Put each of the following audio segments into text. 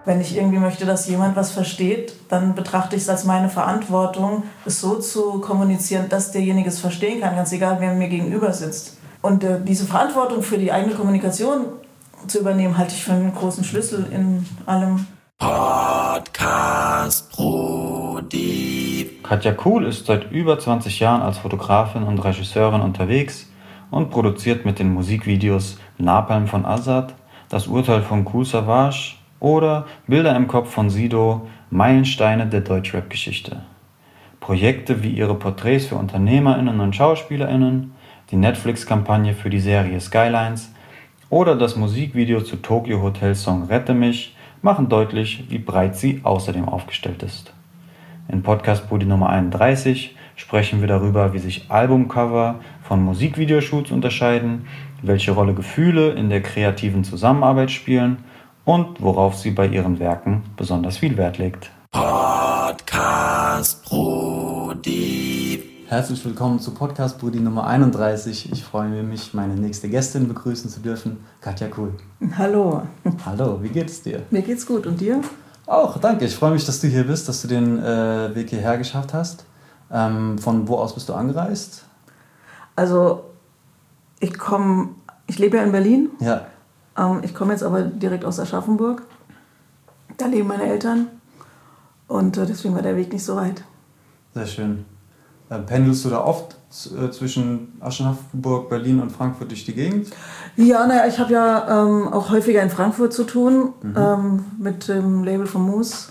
Wenn ich irgendwie möchte, dass jemand was versteht, dann betrachte ich es als meine Verantwortung, es so zu kommunizieren, dass derjenige es verstehen kann, ganz egal, wer mir gegenüber sitzt. Und diese Verantwortung für die eigene Kommunikation zu übernehmen, halte ich für einen großen Schlüssel in allem. Podcast Brudi. Katja Kuhl ist seit über 20 Jahren als Fotografin und Regisseurin unterwegs und produziert mit den Musikvideos Napalm von Azad, Das Urteil von Kool Savas oder Bilder im Kopf von Sido, Meilensteine der Deutschrap-Geschichte. Projekte wie ihre Porträts für UnternehmerInnen und SchauspielerInnen, die Netflix-Kampagne für die Serie Skylines oder das Musikvideo zu Tokyo Hotels Song Rette mich machen deutlich, wie breit sie außerdem aufgestellt ist. In Podcast Brudi Nummer 31 sprechen wir darüber, wie sich Albumcover von Musikvideoshoots unterscheiden, welche Rolle Gefühle in der kreativen Zusammenarbeit spielen und worauf sie bei ihren Werken besonders viel Wert legt. Podcast Brudi. Herzlich willkommen zu Podcast Brudi Nummer 31. Ich freue mich, meine nächste Gästin begrüßen zu dürfen, Katja Kuhl. Hallo. Hallo, wie geht's dir? Mir geht's gut. Und dir? Auch, danke. Ich freue mich, dass du hier bist, dass du den Weg hierher geschafft hast. Von wo aus bist du angereist? Also, ich lebe ja in Berlin. Ja. Ich komme jetzt aber direkt aus Aschaffenburg. Da leben meine Eltern. Und deswegen war der Weg nicht so weit. Sehr schön. Pendelst du da oft zwischen Aschaffenburg, Berlin und Frankfurt durch die Gegend? Ja, naja, ich habe ja auch häufiger in Frankfurt zu tun, mit dem Label von Moose.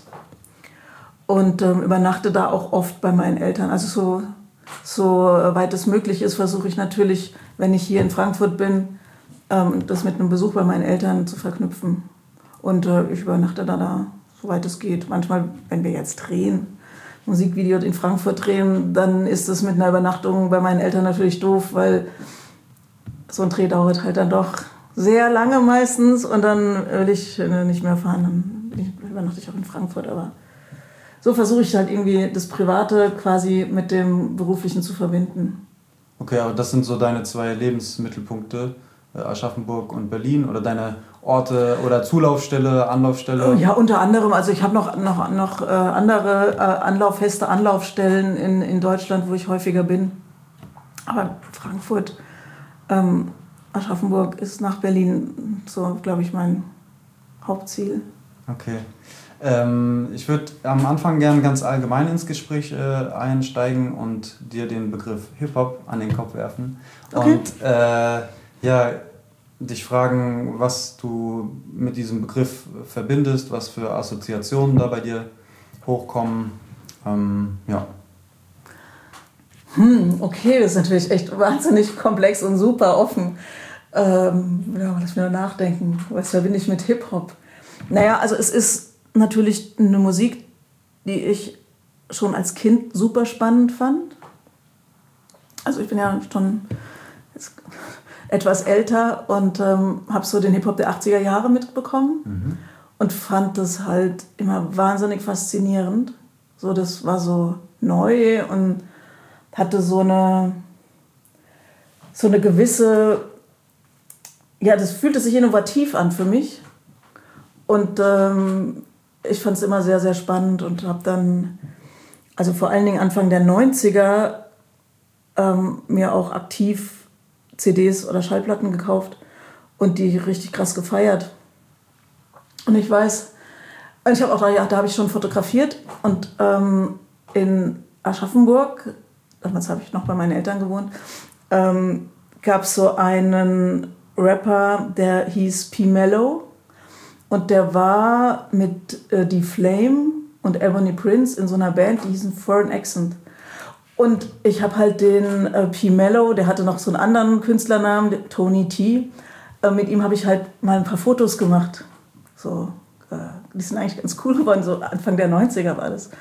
Und übernachte da auch oft bei meinen Eltern. Also so weit es möglich ist, versuche ich natürlich, wenn ich hier in Frankfurt bin, das mit einem Besuch bei meinen Eltern zu verknüpfen. Und ich übernachte da, soweit es geht. Manchmal, wenn wir jetzt drehen, Musikvideo in Frankfurt drehen, dann ist es mit einer Übernachtung bei meinen Eltern natürlich doof, weil so ein Dreh dauert halt dann doch sehr lange meistens und dann will ich nicht mehr fahren. Dann übernachte ich auch in Frankfurt, aber so versuche ich halt irgendwie das Private quasi mit dem Beruflichen zu verbinden. Okay, aber das sind so deine zwei Lebensmittelpunkte, Aschaffenburg und Berlin, oder deine Orte oder Zulaufstelle, Anlaufstelle? Ja, unter anderem. Also ich habe noch andere feste Anlaufstellen in Deutschland, wo ich häufiger bin. Aber Frankfurt, Aschaffenburg ist nach Berlin so, glaube ich, mein Hauptziel. Okay. Ich würde am Anfang gerne ganz allgemein ins Gespräch einsteigen und dir den Begriff Hip-Hop an den Kopf werfen. Okay. Und dich fragen, was du mit diesem Begriff verbindest, was für Assoziationen da bei dir hochkommen. Ja. Okay, das ist natürlich echt wahnsinnig komplex und super offen. Lass mich nur nachdenken. Was verbinde ich mit Hip-Hop? Naja, also es ist natürlich eine Musik, die ich schon als Kind super spannend fand. Also ich bin ja schon etwas älter und habe so den Hip-Hop der 80er Jahre mitbekommen und fand das halt immer wahnsinnig faszinierend. So, das war so neu und hatte so eine gewisse, ja, das fühlte sich innovativ an für mich. Und ich fand es immer sehr, sehr spannend und habe dann, also vor allen Dingen Anfang der 90er, mir auch aktiv CDs oder Schallplatten gekauft und die richtig krass gefeiert. Und ich weiß, ich habe auch da habe ich schon fotografiert und in Aschaffenburg, damals habe ich noch bei meinen Eltern gewohnt, gab es so einen Rapper, der hieß P. Mello. Und der war mit D-Flame und Ebony Prince in so einer Band, die hießen Foreign Accent. Und ich habe halt den P. Mello, der hatte noch so einen anderen Künstlernamen, Tony T. Mit ihm habe ich halt mal ein paar Fotos gemacht. So, die sind eigentlich ganz cool geworden, so Anfang der 90er war das.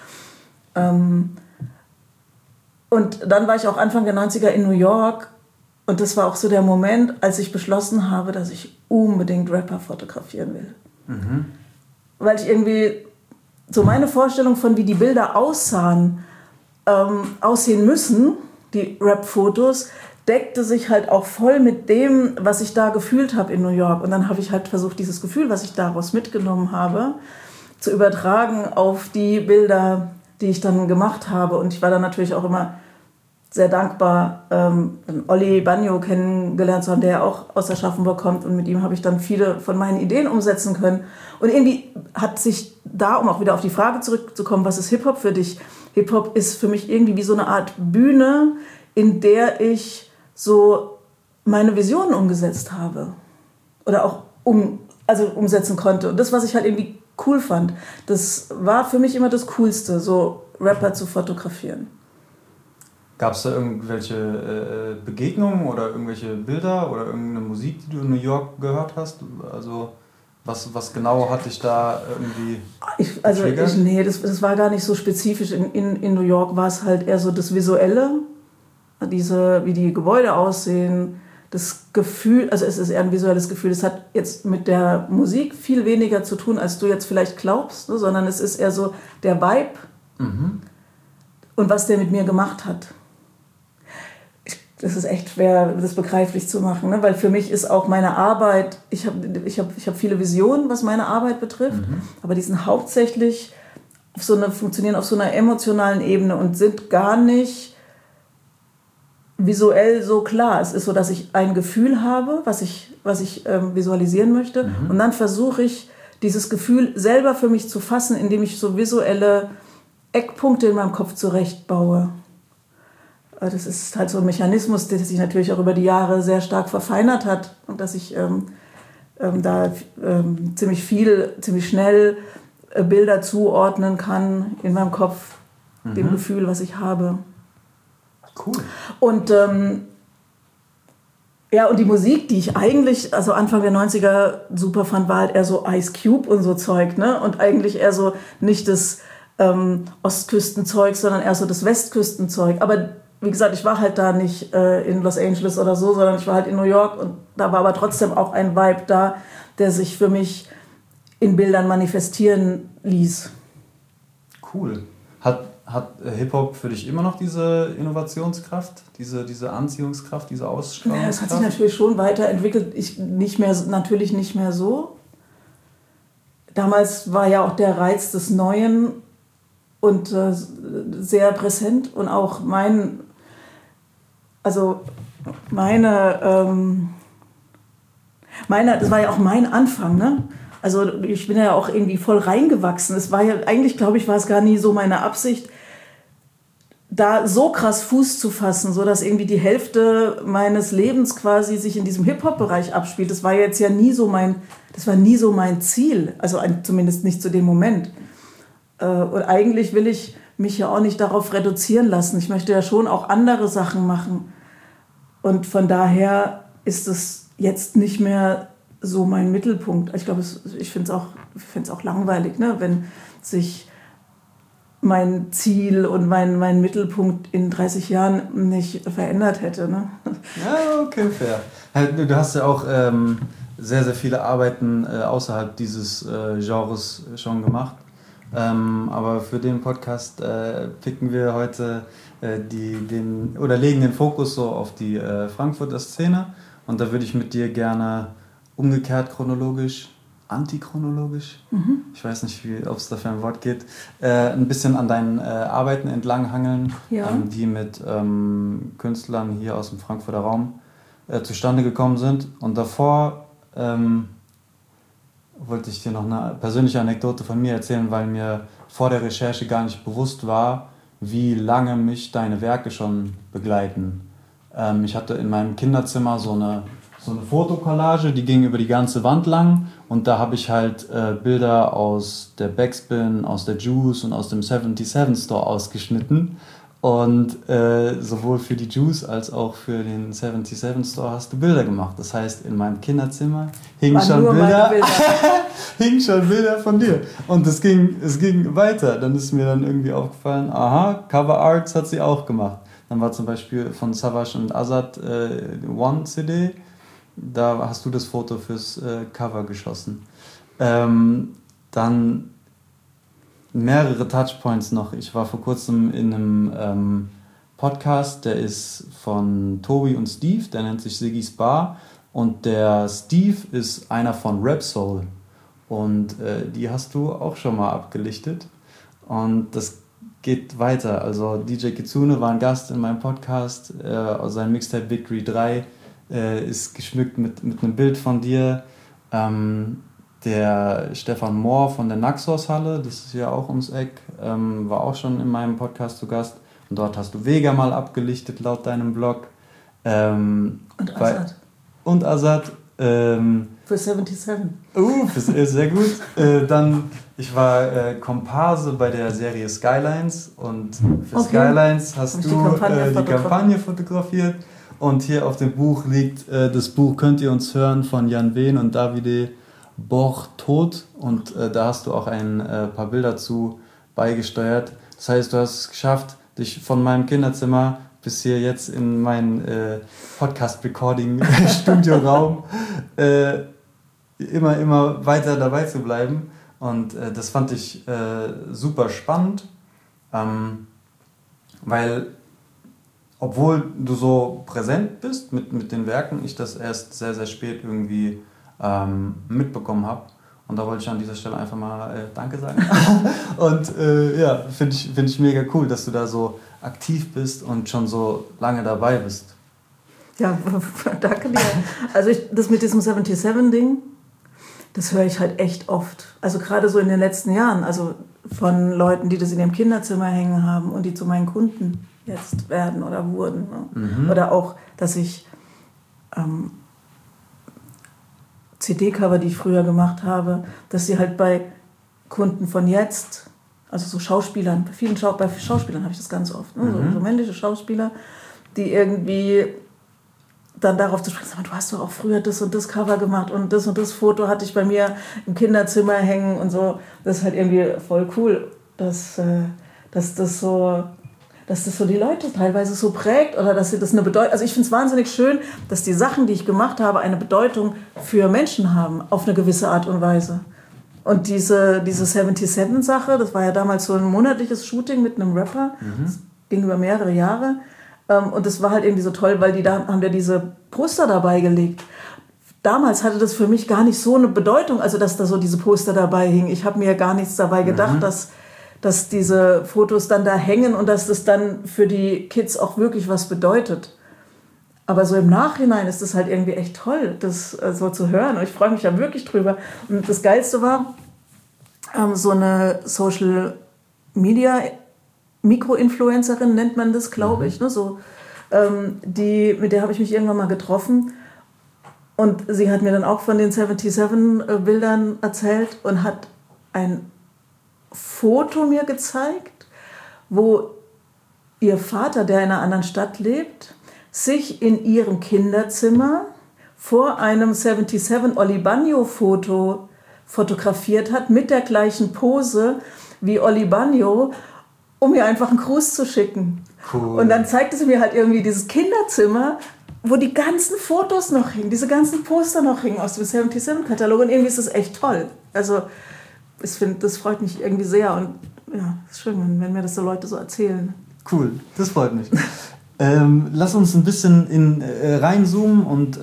Und dann war ich auch Anfang der 90er in New York. Und das war auch so der Moment, als ich beschlossen habe, dass ich unbedingt Rapper fotografieren will. Weil ich irgendwie so meine Vorstellung von, wie die Bilder aussehen müssen, die Rap-Fotos, deckte sich halt auch voll mit dem, was ich da gefühlt habe in New York. Und dann habe ich halt versucht, dieses Gefühl, was ich daraus mitgenommen habe, zu übertragen auf die Bilder, die ich dann gemacht habe. Und ich war dann natürlich auch immer sehr dankbar, Olli Bagno kennengelernt zu haben, der ja auch aus Aschaffenburg kommt. Und mit ihm habe ich dann viele von meinen Ideen umsetzen können. Und irgendwie hat sich da, um auch wieder auf die Frage zurückzukommen, was ist Hip-Hop für dich? Hip-Hop ist für mich irgendwie wie so eine Art Bühne, in der ich so meine Visionen umgesetzt habe. Oder auch umsetzen konnte. Und das, was ich halt irgendwie cool fand, das war für mich immer das Coolste, so Rapper zu fotografieren. Gab es da irgendwelche Begegnungen oder irgendwelche Bilder oder irgendeine Musik, die du in New York gehört hast? Also was genau hat dich da irgendwie Nee, das war gar nicht so spezifisch. In New York war es halt eher so das Visuelle, wie die Gebäude aussehen, das Gefühl, also es ist eher ein visuelles Gefühl. Es hat jetzt mit der Musik viel weniger zu tun, als du jetzt vielleicht glaubst, ne? Sondern es ist eher so der Vibe und was der mit mir gemacht hat. Das ist echt schwer, das begreiflich zu machen, ne? Weil für mich ist auch meine Arbeit, ich hab viele Visionen, was meine Arbeit betrifft, aber die sind hauptsächlich funktionieren auf so einer emotionalen Ebene und sind gar nicht visuell so klar. Es ist so, dass ich ein Gefühl habe, was ich visualisieren möchte. Und dann versuche ich, dieses Gefühl selber für mich zu fassen, indem ich so visuelle Eckpunkte in meinem Kopf zurechtbaue. Das ist halt so ein Mechanismus, der sich natürlich auch über die Jahre sehr stark verfeinert hat. Und dass ich ziemlich schnell Bilder zuordnen kann in meinem Kopf, dem Gefühl, was ich habe. Cool. Und und die Musik, die ich eigentlich, also Anfang der 90er super fand, war halt eher so Ice Cube und so Zeug, ne? Und eigentlich eher so nicht das Ostküstenzeug, sondern eher so das Westküstenzeug. Aber wie gesagt, ich war halt da nicht in Los Angeles oder so, sondern ich war halt in New York und da war aber trotzdem auch ein Vibe da, der sich für mich in Bildern manifestieren ließ. Cool. Hat Hip-Hop für dich immer noch diese Innovationskraft, diese Anziehungskraft, diese Ausstrahlungskraft? Ja, es hat sich natürlich schon weiterentwickelt. Natürlich nicht mehr so. Damals war ja auch der Reiz des Neuen und sehr präsent und auch das war ja auch mein Anfang, ne? Also ich bin ja auch irgendwie voll reingewachsen. Es war ja, eigentlich glaube ich, war es gar nie so meine Absicht, da so krass Fuß zu fassen, so dass irgendwie die Hälfte meines Lebens quasi sich in diesem Hip-Hop-Bereich abspielt. Das war jetzt ja nie so mein Ziel, also zumindest nicht zu dem Moment. Und eigentlich will ich mich ja auch nicht darauf reduzieren lassen. Ich möchte ja schon auch andere Sachen machen. Und von daher ist es jetzt nicht mehr so mein Mittelpunkt. Ich glaube, ich finde es auch langweilig, ne? Wenn sich mein Ziel und mein Mittelpunkt in 30 Jahren nicht verändert hätte. Ne? Ja, okay, fair. Du hast ja auch sehr, sehr viele Arbeiten außerhalb dieses Genres schon gemacht. Aber für den Podcast picken wir heute legen den Fokus so auf die Frankfurter Szene. Und da würde ich mit dir gerne umgekehrt chronologisch, antichronologisch, ich weiß nicht, ob es dafür ein Wort geht, ein bisschen an deinen Arbeiten entlanghangeln, die mit Künstlern hier aus dem Frankfurter Raum zustande gekommen sind. Und davor wollte ich dir noch eine persönliche Anekdote von mir erzählen, weil mir vor der Recherche gar nicht bewusst war, wie lange mich deine Werke schon begleiten. Ich hatte in meinem Kinderzimmer so eine Fotokollage, die ging über die ganze Wand lang und da habe ich halt Bilder aus der Backspin, aus der Juice und aus dem 77 Store ausgeschnitten und sowohl für die Juice als auch für den 77 Store hast du Bilder gemacht. Das heißt, in meinem Kinderzimmer hingen schon Bilder von dir und es ging weiter. Dann ist mir dann irgendwie aufgefallen, aha, Cover Arts hat sie auch gemacht. Dann war zum Beispiel von Savage und Azad One CD. Da hast du das Foto fürs Cover geschossen. Dann mehrere Touchpoints noch. Ich war vor kurzem in einem Podcast, der ist von Tobi und Steve, der nennt sich Siggy's Bar. Und der Steve ist einer von Rap Soul. Und die hast du auch schon mal abgelichtet. Und das geht weiter. Also DJ Kitsune war ein Gast in meinem Podcast. Aus seinem Mixtape Victory 3 ist geschmückt mit einem Bild von dir. Der Stefan Mohr von der Naxos-Halle, das ist ja auch ums Eck, war auch schon in meinem Podcast zu Gast. Und dort hast du Vega mal abgelichtet, laut deinem Blog. Und Azad. Und Azad. Für 77. Sehr gut. Dann, ich war Komparse bei der Serie Skylines und für Skylines hast du die Kampagne fotografiert. Und hier auf dem Buch liegt das Buch Könnt ihr uns hören von Jan Wehn und Davide Bortot. Und da hast du auch ein paar Bilder zu beigesteuert. Das heißt, du hast es geschafft, dich von meinem Kinderzimmer bis hier jetzt in mein Podcast-Recording-Studioraum immer weiter dabei zu bleiben. Und das fand ich super spannend, weil obwohl du so präsent bist mit den Werken, ich das erst sehr, sehr spät irgendwie mitbekommen habe. Und da wollte ich an dieser Stelle einfach mal Danke sagen. Und ja, finde ich mega cool, dass du da so aktiv bist und schon so lange dabei bist. Ja, danke dir. Also das mit diesem 77-Ding, das höre ich halt echt oft. Also gerade so in den letzten Jahren, also von Leuten, die das in ihrem Kinderzimmer hängen haben und die zu meinen Kunden jetzt werden oder wurden. Ne? Oder auch, dass ich CD-Cover, die ich früher gemacht habe, dass sie halt bei Kunden von jetzt, also so Schauspielern, bei Schauspielern habe ich das ganz oft, ne? So männliche Schauspieler, die irgendwie dann darauf zu sprechen, du hast doch auch früher das und das Cover gemacht und das Foto hatte ich bei mir im Kinderzimmer hängen und so. Das ist halt irgendwie voll cool, dass das so die Leute teilweise so prägt oder dass sie das eine Bedeutung... Also ich finde es wahnsinnig schön, dass die Sachen, die ich gemacht habe, eine Bedeutung für Menschen haben, auf eine gewisse Art und Weise. Und diese 77-Sache, das war ja damals so ein monatliches Shooting mit einem Rapper, das ging über mehrere Jahre. Und das war halt irgendwie so toll, weil haben ja diese Poster dabei gelegt. Damals hatte das für mich gar nicht so eine Bedeutung, also dass da so diese Poster dabei hingen. Ich habe mir gar nichts dabei gedacht, dass diese Fotos dann da hängen und dass das dann für die Kids auch wirklich was bedeutet. Aber so im Nachhinein ist das halt irgendwie echt toll, das so zu hören. Und ich freue mich da wirklich drüber. Und das Geilste war, so eine Social Media Mikroinfluencerin nennt man das, glaube ich. Ne? So, mit der habe ich mich irgendwann mal getroffen. Und sie hat mir dann auch von den 77-Bildern erzählt und hat ein Foto mir gezeigt, wo ihr Vater, der in einer anderen Stadt lebt, sich in ihrem Kinderzimmer vor einem 77 Oli Bagno-Foto fotografiert hat, mit der gleichen Pose wie Oli Bagno, um mir einfach einen Gruß zu schicken. Cool. Und dann zeigte sie mir halt irgendwie dieses Kinderzimmer, wo die ganzen Fotos noch hingen, diese ganzen Poster noch hingen aus dem 77-Katalog. Und irgendwie ist das echt toll. Also das freut mich irgendwie sehr. Und ja, es ist schön, wenn mir das so Leute so erzählen. Cool, das freut mich. Lass uns ein bisschen reinzoomen und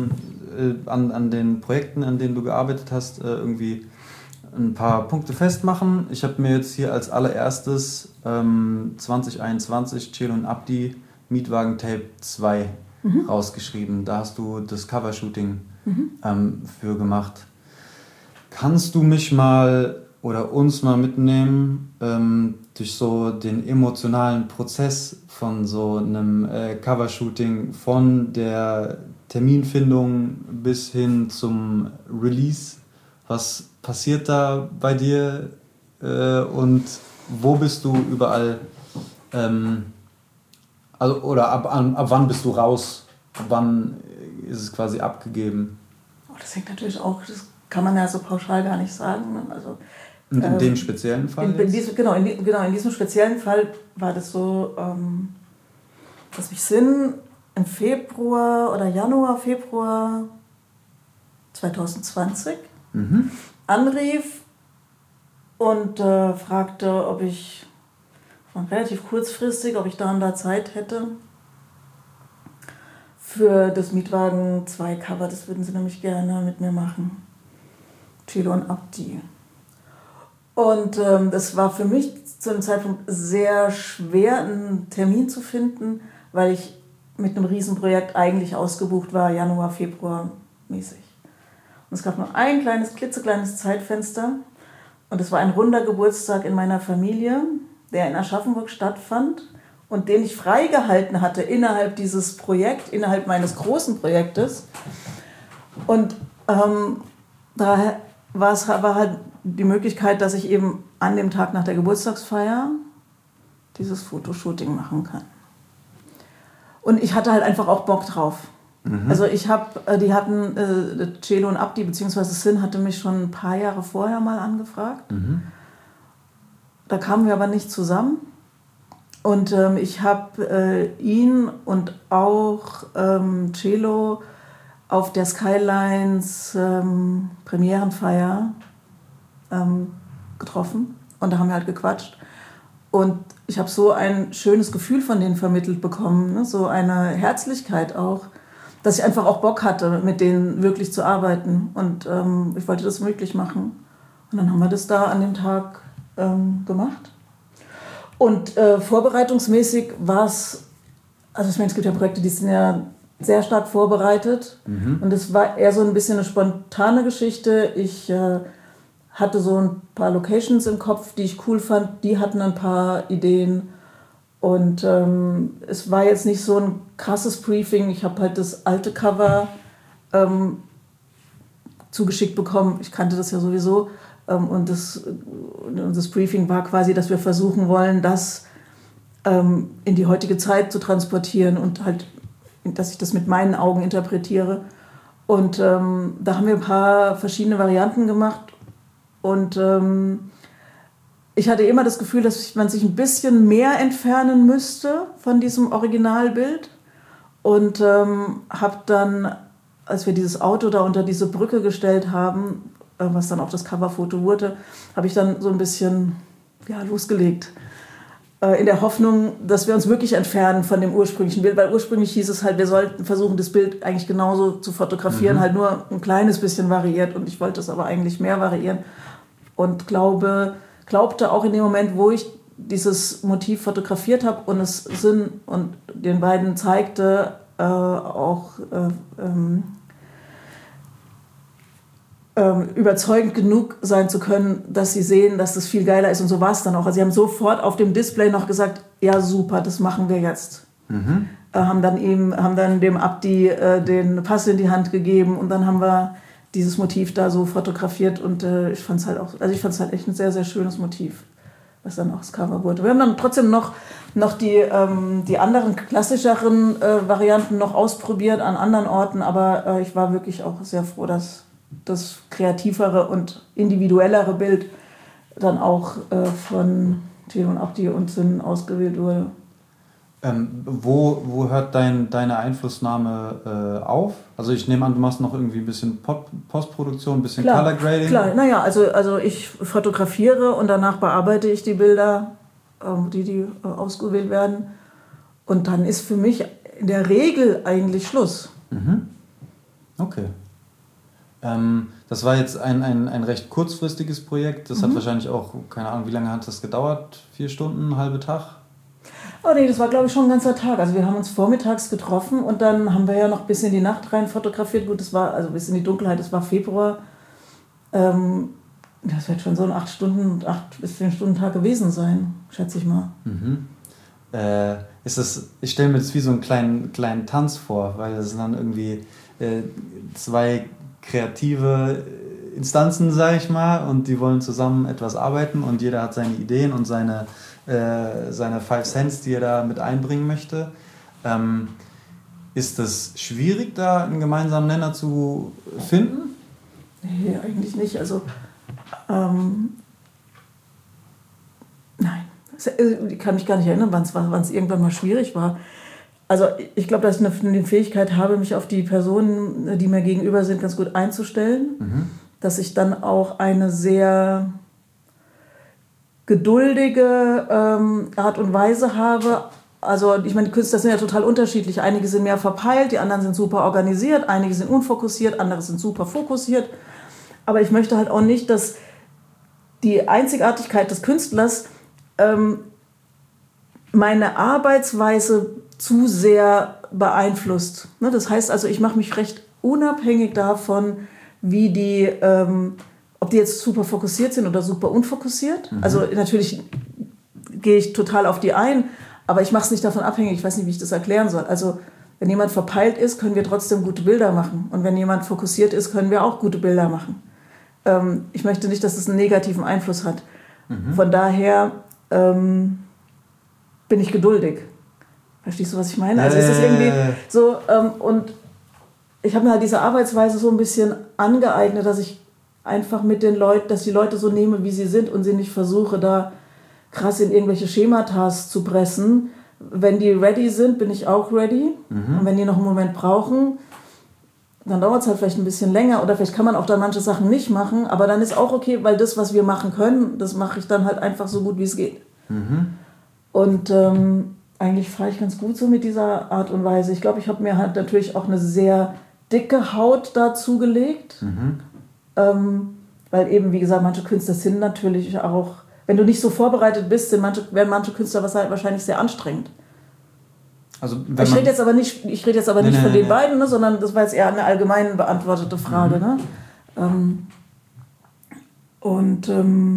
an den Projekten, an denen du gearbeitet hast, irgendwie ein paar Punkte festmachen. Ich habe mir jetzt hier als allererstes 2021 Celo und Abdi Mietwagen-Tape 2 rausgeschrieben. Da hast du das Covershooting für gemacht. Kannst du mich mal oder uns mal mitnehmen durch so den emotionalen Prozess von so einem Covershooting, von der Terminfindung bis hin zum Release? Was passiert da bei dir und wo bist du überall, oder ab wann bist du raus, ab wann ist es quasi abgegeben? Oh, das hängt natürlich auch, das kann man ja so pauschal gar nicht sagen. Also, und in dem speziellen Fall? In diesem speziellen Fall war das so, dass mich Sinn im Februar 2020 anrief und fragte, ob ich relativ kurzfristig, ob ich da und da Zeit hätte für das Mietwagen 2 Cover. Das würden sie nämlich gerne mit mir machen. Cello und Abdi. Und das war für mich zu dem Zeitpunkt sehr schwer, einen Termin zu finden, weil ich mit einem Riesenprojekt eigentlich ausgebucht war, Januar, Februar mäßig. Und es gab nur ein klitzekleines Zeitfenster. Und es war ein runder Geburtstag in meiner Familie, der in Aschaffenburg stattfand und den ich freigehalten hatte innerhalb dieses Projekts, innerhalb meines großen Projektes. Und da war halt die Möglichkeit, dass ich eben an dem Tag nach der Geburtstagsfeier dieses Fotoshooting machen kann. Und ich hatte halt einfach auch Bock drauf. Also die hatten, Cello und Abdi, beziehungsweise Sin hatte mich schon ein paar Jahre vorher mal angefragt. Da kamen wir aber nicht zusammen. Und ich habe ihn und auch Cello auf der Skylines Premierenfeier getroffen. Und da haben wir halt gequatscht. Und ich habe so ein schönes Gefühl von denen vermittelt bekommen, ne? So eine Herzlichkeit auch, dass ich einfach auch Bock hatte, mit denen wirklich zu arbeiten. Und ich wollte das möglich machen. Und dann haben wir das da an dem Tag gemacht. Und vorbereitungsmäßig war es, also ich meine, es gibt ja Projekte, die sind ja sehr stark vorbereitet. Und es war eher so ein bisschen eine spontane Geschichte. Ich hatte so ein paar Locations im Kopf, die ich cool fand. Die hatten ein paar Ideen. Und es war jetzt nicht so ein krasses Briefing. Ich habe halt das alte Cover zugeschickt bekommen. Ich kannte das ja sowieso. Und das Briefing war quasi, dass wir versuchen wollen, das in die heutige Zeit zu transportieren und halt, dass ich das mit meinen Augen interpretiere. Und da haben wir ein paar verschiedene Varianten gemacht. Und ich hatte immer das Gefühl, dass man sich ein bisschen mehr entfernen müsste von diesem Originalbild. Und habe dann, als wir dieses Auto da unter diese Brücke gestellt haben, was dann auch das Coverfoto wurde, habe ich dann so ein bisschen losgelegt. In der Hoffnung, dass wir uns wirklich entfernen von dem ursprünglichen Bild. Weil ursprünglich hieß es halt, wir sollten versuchen, das Bild eigentlich genauso zu fotografieren, halt nur ein kleines bisschen variiert. Und ich wollte es aber eigentlich mehr variieren. Und glaubte auch in dem Moment, wo ich dieses Motiv fotografiert habe und es Sin und den beiden zeigte, auch überzeugend genug sein zu können, dass sie sehen, dass das viel geiler ist. Und so war es dann auch. Also sie haben sofort auf dem Display noch gesagt, ja super, das machen wir jetzt. Haben dann dem Abdi den Pass in die Hand gegeben und dann haben wir dieses Motiv da so fotografiert und ich fand es halt echt ein sehr, sehr schönes Motiv, was dann auch das Cover wurde. Wir haben dann trotzdem noch die anderen klassischeren Varianten noch ausprobiert an anderen Orten, aber ich war wirklich auch sehr froh, dass das kreativere und individuellere Bild dann auch von Cello und Abdi und Sin ausgewählt wurde. Wo hört deine Einflussnahme auf? Also ich nehme an, du machst noch irgendwie ein bisschen Postproduktion, ein bisschen Color Grading. Klar, naja, also ich fotografiere und danach bearbeite ich die Bilder, die ausgewählt werden. Und dann ist für mich in der Regel eigentlich Schluss. Okay. Das war jetzt ein recht kurzfristiges Projekt. Das hat wahrscheinlich auch, keine Ahnung, wie lange hat das gedauert? 4 Stunden, halbe Tag? Oh nee, das war glaube ich schon ein ganzer Tag. Also wir haben uns vormittags getroffen und dann haben wir ja noch bis in die Nacht rein fotografiert. Gut, das war also bis in die Dunkelheit, das war Februar. Das wird schon so ein 8 bis 10 Stunden Tag gewesen sein, schätze ich mal. Ich stelle mir das wie so einen kleinen Tanz vor, weil das sind dann irgendwie 2 kreative Instanzen, sage ich mal, und die wollen zusammen etwas arbeiten und jeder hat seine Ideen und seine 5 Cents, die er da mit einbringen möchte. Ist es schwierig, da einen gemeinsamen Nenner zu finden? Nee, eigentlich nicht. Also, nein. Ich kann mich gar nicht erinnern, wann es irgendwann mal schwierig war. Also ich glaube, dass ich eine Fähigkeit habe, mich auf die Personen, die mir gegenüber sind, ganz gut einzustellen. Dass ich dann auch eine sehr geduldige Art und Weise habe. Also ich meine, die Künstler sind ja total unterschiedlich. Einige sind mehr verpeilt, die anderen sind super organisiert, einige sind unfokussiert, andere sind super fokussiert. aber ich möchte halt auch nicht, dass die Einzigartigkeit des Künstlers meine Arbeitsweise zu sehr beeinflusst. Ne? Das heißt also, ich mache mich recht unabhängig davon, wie die, ob die jetzt super fokussiert sind oder super unfokussiert. Also natürlich gehe ich total auf die ein, aber ich mache es nicht davon abhängig. Ich weiß nicht, wie ich das erklären soll. Also wenn jemand verpeilt ist, können wir trotzdem gute Bilder machen. Und wenn jemand fokussiert ist, können wir auch gute Bilder machen. Ich möchte nicht, dass es einen negativen Einfluss hat. Von daher bin ich geduldig. Verstehst du, was ich meine? Also es ist irgendwie so, und ich habe mir halt diese Arbeitsweise so ein bisschen angeeignet, dass ich einfach mit den Leuten, dass die Leute so nehme, wie sie sind und sie nicht versuche, da krass in irgendwelche Schematas zu pressen. Wenn die ready sind, bin ich auch ready. Und wenn die noch einen Moment brauchen, dann dauert es halt vielleicht ein bisschen länger oder vielleicht kann man auch dann manche Sachen nicht machen, aber dann ist auch okay, weil das, was wir machen können, das mache ich dann halt einfach so gut, wie es geht. Und eigentlich fahre ich ganz gut so mit dieser Art und Weise. Ich glaube, ich habe mir halt natürlich auch eine sehr dicke Haut dazu gelegt, weil eben, wie gesagt, manche Künstler sind natürlich auch, wenn du nicht so vorbereitet bist, werden manche Künstler wahrscheinlich sehr anstrengend. Also, ich rede jetzt aber nicht, von den beiden, ne, sondern das war jetzt eher eine allgemein beantwortete Frage. Ne? Und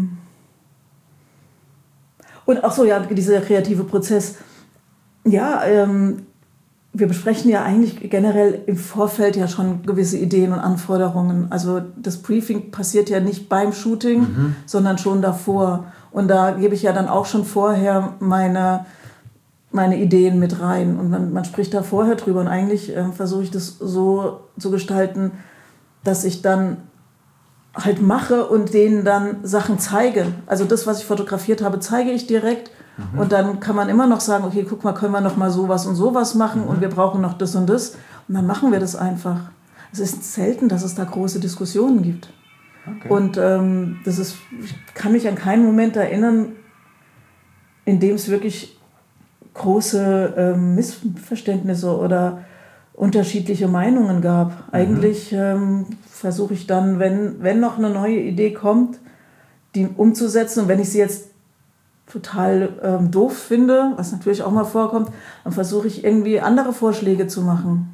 auch so, ja, dieser kreative Prozess. Ja, wir besprechen ja eigentlich generell im Vorfeld ja schon gewisse Ideen und Anforderungen. Also das Briefing passiert ja nicht beim Shooting, sondern schon davor. Und da gebe ich ja dann auch schon vorher meine Ideen mit rein. Und man spricht da vorher drüber. Und eigentlich versuche ich das so zu gestalten, dass ich dann halt mache und denen dann Sachen zeige. Also das, was ich fotografiert habe, zeige ich direkt. Und dann kann man immer noch sagen, okay, guck mal, können wir noch mal sowas und sowas machen und wir brauchen noch das und das. Und dann machen wir das einfach. Es ist selten, dass es da große Diskussionen gibt. Okay. Und ich kann mich an keinen Moment erinnern, in dem es wirklich große Missverständnisse oder unterschiedliche Meinungen gab. Eigentlich versuche ich dann, wenn noch eine neue Idee kommt, die umzusetzen. Und wenn ich sie jetzt total doof finde, was natürlich auch mal vorkommt, dann versuche ich irgendwie andere Vorschläge zu machen.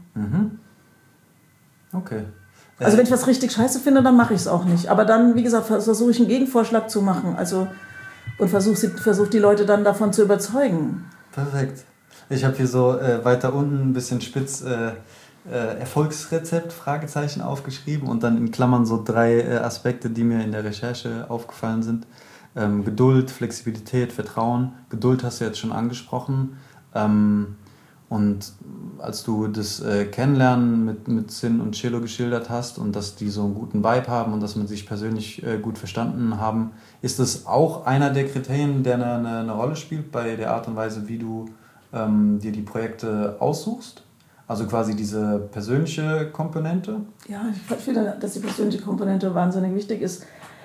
Okay. Also wenn ich was richtig scheiße finde, dann mache ich es auch nicht. Aber dann, wie gesagt, versuche ich einen Gegenvorschlag zu machen. Also, und versuche die Leute dann davon zu überzeugen. Perfekt. Ich habe hier so weiter unten ein bisschen spitz Erfolgsrezept, Fragezeichen aufgeschrieben und dann in Klammern so 3 Aspekte, die mir in der Recherche aufgefallen sind. Geduld, Flexibilität, Vertrauen. Geduld hast du jetzt schon angesprochen. Und als du das Kennenlernen mit Sin und Cello geschildert hast und dass die so einen guten Vibe haben und dass man sich persönlich gut verstanden haben, ist das auch einer der Kriterien, der eine Rolle spielt bei der Art und Weise, wie du dir die Projekte aussuchst? Also quasi diese persönliche Komponente? Ja, ich finde, dass die persönliche Komponente wahnsinnig wichtig ist.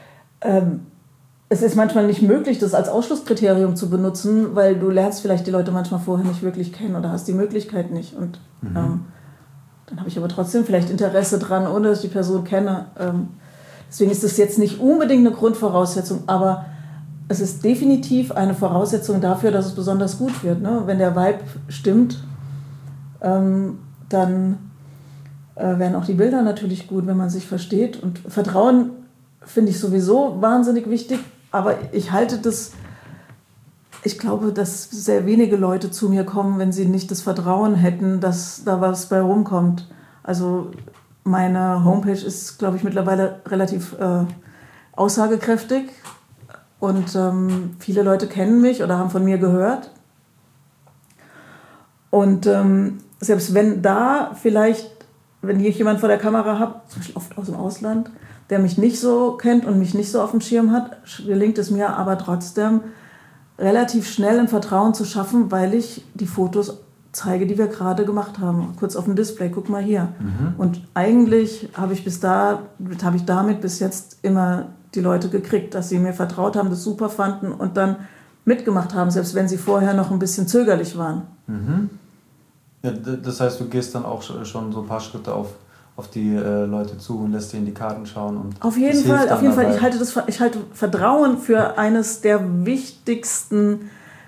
Es ist manchmal nicht möglich, das als Ausschlusskriterium zu benutzen, weil du lernst vielleicht die Leute manchmal vorher nicht wirklich kennen oder hast die Möglichkeit nicht. Und dann habe ich aber trotzdem vielleicht Interesse dran, ohne dass ich die Person kenne. Deswegen ist das jetzt nicht unbedingt eine Grundvoraussetzung, aber es ist definitiv eine Voraussetzung dafür, dass es besonders gut wird. Ne? Wenn der Vibe stimmt, dann werden auch die Bilder natürlich gut, wenn man sich versteht. Und Vertrauen finde ich sowieso wahnsinnig wichtig. Aber ich glaube, dass sehr wenige Leute zu mir kommen, wenn sie nicht das Vertrauen hätten, dass da was bei rumkommt. Also meine Homepage ist, glaube ich, mittlerweile relativ aussagekräftig. Und viele Leute kennen mich oder haben von mir gehört. Und selbst wenn ich jemanden vor der Kamera habe, zum Beispiel oft aus dem Ausland, der mich nicht so kennt und mich nicht so auf dem Schirm hat, gelingt es mir aber trotzdem, relativ schnell ein Vertrauen zu schaffen, weil ich die Fotos zeige, die wir gerade gemacht haben. Kurz auf dem Display, guck mal hier. Und eigentlich habe ich damit bis jetzt immer die Leute gekriegt, dass sie mir vertraut haben, das super fanden und dann mitgemacht haben, selbst wenn sie vorher noch ein bisschen zögerlich waren. Ja, das heißt, du gehst dann auch schon so ein paar Schritte auf auf die Leute zu und lässt dir in die Karten schauen. Und auf jeden Fall. Ich halte Vertrauen für eines der wichtigsten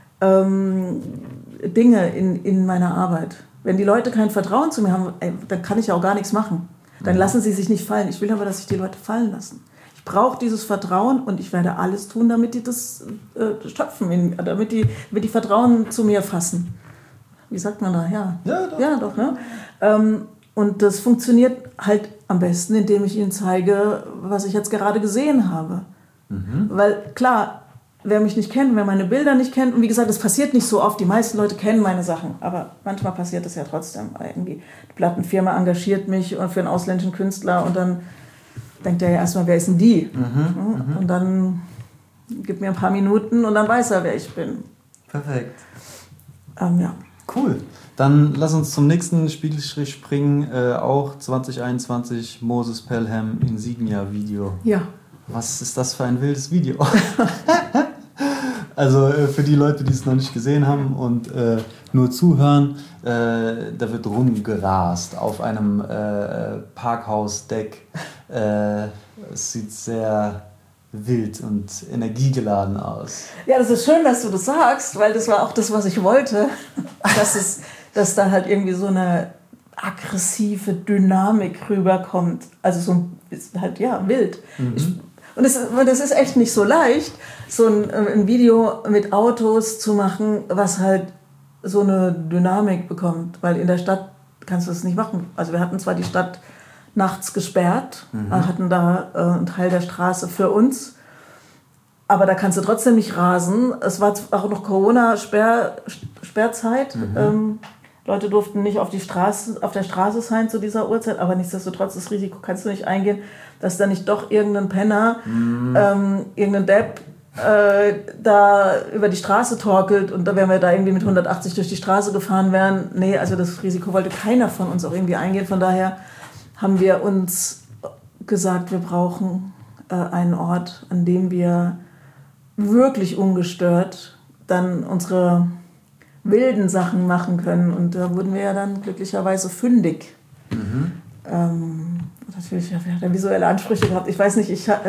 Dinge in meiner Arbeit. Wenn die Leute kein Vertrauen zu mir haben, dann kann ich ja auch gar nichts machen. Dann lassen sie sich nicht fallen. Ich will aber, dass sich die Leute fallen lassen. Ich brauche dieses Vertrauen und ich werde alles tun, damit die das schöpfen, damit die Vertrauen zu mir fassen. Wie sagt man da? Ja, doch. Ja, doch, ne? Und das funktioniert halt am besten, indem ich ihnen zeige, was ich jetzt gerade gesehen habe. Weil klar, wer mich nicht kennt, wer meine Bilder nicht kennt, und wie gesagt, das passiert nicht so oft, die meisten Leute kennen meine Sachen, aber manchmal passiert das ja trotzdem. Irgendwie die Plattenfirma engagiert mich für einen ausländischen Künstler und dann denkt er ja erstmal, wer ist denn die? Und dann gibt mir ein paar Minuten und dann weiß er, wer ich bin. Perfekt. Ja. Cool. Dann lass uns zum nächsten Spiegelstrich springen. Auch 2021 Moses Pelham Insignia-Video. Ja. Was ist das für ein wildes Video? Also für die Leute, die es noch nicht gesehen haben und nur zuhören, da wird rumgerast auf einem Parkhausdeck. Es sieht sehr wild und energiegeladen aus. Ja, das ist schön, dass du das sagst, weil das war auch das, was ich wollte. Dass da halt irgendwie so eine aggressive Dynamik rüberkommt. Also so ist halt, ja, wild. Und das ist echt nicht so leicht, so ein Video mit Autos zu machen, was halt so eine Dynamik bekommt. Weil in der Stadt kannst du das nicht machen. Also wir hatten zwar die Stadt nachts gesperrt, hatten da einen Teil der Straße für uns, aber da kannst du trotzdem nicht rasen. Es war auch noch Corona-Sperrzeit. Leute durften nicht auf der Straße sein zu dieser Uhrzeit, aber nichtsdestotrotz, das Risiko kannst du nicht eingehen, dass da nicht doch irgendein Penner, irgendein Depp da über die Straße torkelt und da wären wir da irgendwie mit 180 durch die Straße gefahren wären. Nee, also das Risiko wollte keiner von uns auch irgendwie eingehen. Von daher haben wir uns gesagt, wir brauchen einen Ort, an dem wir wirklich ungestört dann unsere wilden Sachen machen können. Und da wurden wir ja dann glücklicherweise fündig. Natürlich hat er visuelle Ansprüche gehabt. Ich weiß nicht, ich weiß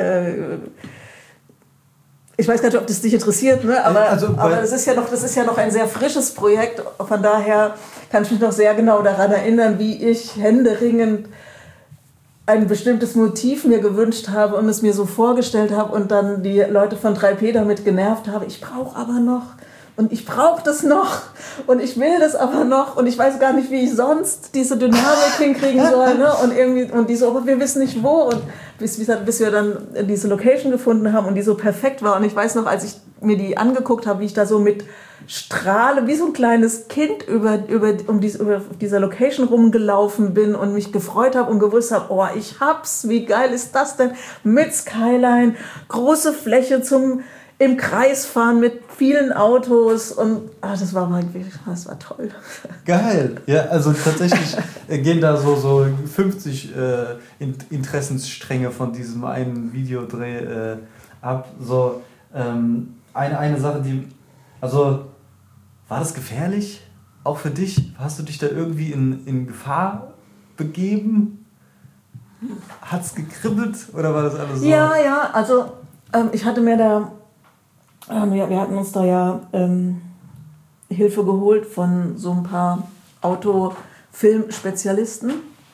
gar nicht, ob das dich interessiert, ne? Aber das ist ja noch ein sehr frisches Projekt. Von daher kann ich mich noch sehr genau daran erinnern, wie ich händeringend ein bestimmtes Motiv mir gewünscht habe und es mir so vorgestellt habe und dann die Leute von 3P damit genervt habe. Ich brauche aber noch und ich brauche das noch und ich will das aber noch und ich weiß gar nicht, wie ich sonst diese Dynamik hinkriegen soll, ne? Und die so, aber wir wissen nicht wo und bis wir dann diese Location gefunden haben und die so perfekt war und ich weiß noch, als ich mir die angeguckt habe, wie ich da so mit Strahle, wie so ein kleines Kind über dieser Location rumgelaufen bin und mich gefreut habe und gewusst habe, oh, ich hab's, wie geil ist das denn? Mit Skyline, große Fläche zum im Kreis fahren mit vielen Autos und das war toll. Geil. Ja, also tatsächlich gehen da so 50 Interessensstränge von diesem einen Videodreh ab. So eine Sache, also war das gefährlich? Auch für dich? Hast du dich da irgendwie in Gefahr begeben? Hat's gekribbelt oder war das alles so? Ja, also ich hatte mir da wir hatten uns da ja Hilfe geholt von so ein paar Autofilmspezialisten.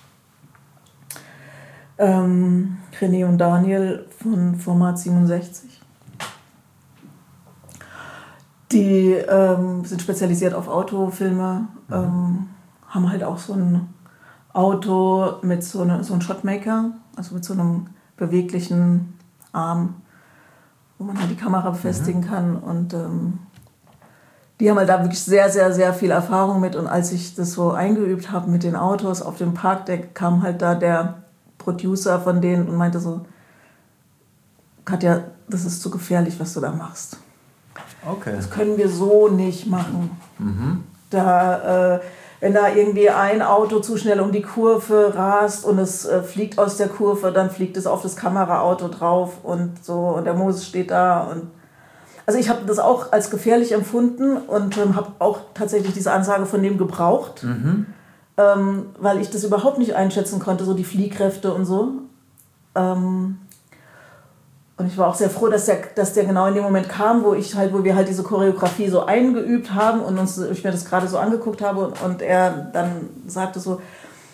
René und Daniel von Format 67. Die sind spezialisiert auf Autofilme, haben halt auch so ein Auto mit so einem Shotmaker, also mit so einem beweglichen Arm, wo man halt die Kamera befestigen kann. Und die haben halt da wirklich sehr, sehr, sehr viel Erfahrung mit. Und als ich das so eingeübt habe mit den Autos auf dem Parkdeck, kam halt da der Producer von denen und meinte so, Katja, das ist zu gefährlich, was du da machst. Okay. Das können wir so nicht machen. Wenn da irgendwie ein Auto zu schnell um die Kurve rast und es fliegt aus der Kurve, dann fliegt es auf das Kameraauto drauf und so und der Moses steht da. Und also ich habe das auch als gefährlich empfunden und habe auch tatsächlich diese Ansage von dem gebraucht. weil ich das überhaupt nicht einschätzen konnte, so die Fliehkräfte und so. Und ich war auch sehr froh, dass der genau in dem Moment kam, wo wir halt diese Choreografie so eingeübt haben und ich mir das gerade so angeguckt habe und er dann sagte so,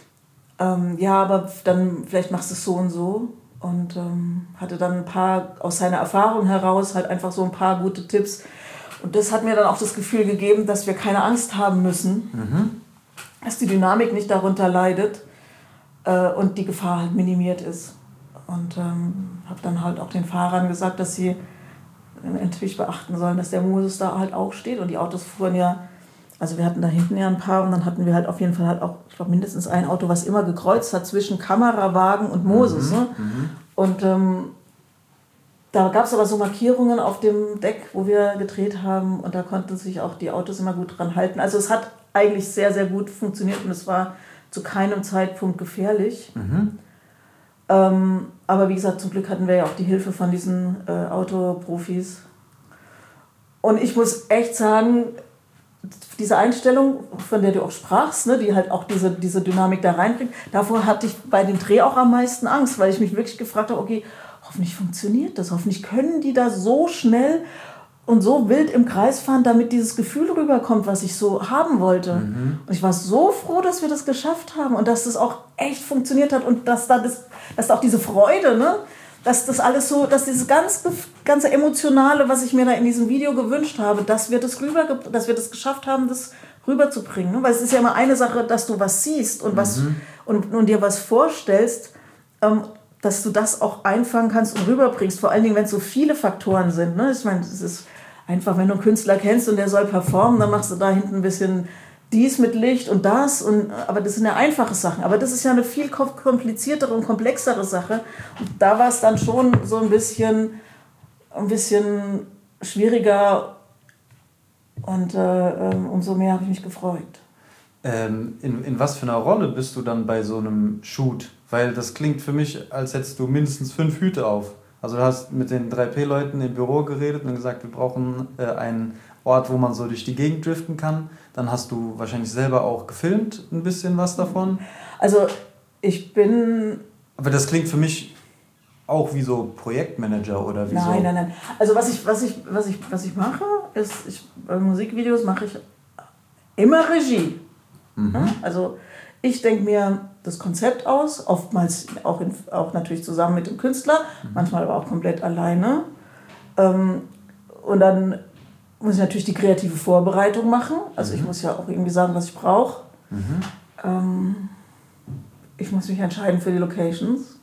ja, aber dann vielleicht machst du es so und so. Und hatte dann ein paar aus seiner Erfahrung heraus halt einfach so ein paar gute Tipps. Und das hat mir dann auch das Gefühl gegeben, dass wir keine Angst haben müssen, dass die Dynamik nicht darunter leidet und die Gefahr halt minimiert ist. Und habe dann halt auch den Fahrern gesagt, dass sie natürlich beachten sollen, dass der Moses da halt auch steht. Und die Autos fuhren ja, also wir hatten da hinten ja ein paar und dann hatten wir halt auf jeden Fall halt auch, ich glaube, mindestens ein Auto, was immer gekreuzt hat zwischen Kamerawagen und Moses. Ne? Und da gab es aber so Markierungen auf dem Deck, wo wir gedreht haben und da konnten sich auch die Autos immer gut dran halten. Also es hat eigentlich sehr, sehr gut funktioniert und es war zu keinem Zeitpunkt gefährlich. Aber wie gesagt, zum Glück hatten wir ja auch die Hilfe von diesen Autoprofis. Und ich muss echt sagen, diese Einstellung, von der du auch sprachst, ne, die halt auch diese Dynamik da reinbringt, davor hatte ich bei dem Dreh auch am meisten Angst, weil ich mich wirklich gefragt habe, okay, hoffentlich funktioniert das, hoffentlich können die da so schnell und so wild im Kreis fahren, damit dieses Gefühl rüberkommt, was ich so haben wollte. Und ich war so froh, dass wir das geschafft haben und dass das auch echt funktioniert hat und dass da auch diese Freude, ne, dass das alles so, dass dieses ganze Emotionale, was ich mir da in diesem Video gewünscht habe, dass wir das geschafft haben, das rüberzubringen. Ne? Weil es ist ja immer eine Sache, dass du was siehst und, und dir was vorstellst, dass du das auch einfangen kannst und rüberbringst. Vor allen Dingen, wenn es so viele Faktoren sind. Ne? Ich meine, es ist einfach, wenn du einen Künstler kennst und der soll performen, dann machst du da hinten ein bisschen dies mit Licht und das. Aber das sind ja einfache Sachen. Aber das ist ja eine viel kompliziertere und komplexere Sache. Und da war es dann schon so ein bisschen schwieriger. Und umso mehr habe ich mich gefreut. In was für einer Rolle bist du dann bei so einem Shoot? Weil das klingt für mich, als hättest du mindestens 5 Hüte auf. Also du hast mit den 3P-Leuten im Büro geredet und gesagt, wir brauchen einen Ort, wo man so durch die Gegend driften kann. Dann hast du wahrscheinlich selber auch gefilmt, ein bisschen was davon. Also ich bin... Aber das klingt für mich auch wie so Projektmanager oder wie so... Nein. Also was ich mache, ist, bei Musikvideos mache ich immer Regie. Also ich denke mir das Konzept aus, oftmals auch natürlich zusammen mit dem Künstler, manchmal aber auch komplett alleine. Und dann muss ich natürlich die kreative Vorbereitung machen. Also ich muss ja auch irgendwie sagen, was ich brauche. Ich muss mich entscheiden für die Locations.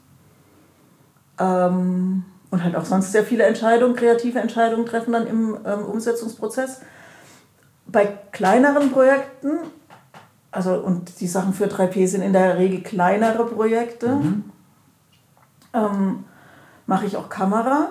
Und halt auch sonst sehr viele kreative Entscheidungen treffen dann im Umsetzungsprozess. Bei kleineren Projekten, und die Sachen für 3P sind in der Regel kleinere Projekte, mache ich auch Kamera.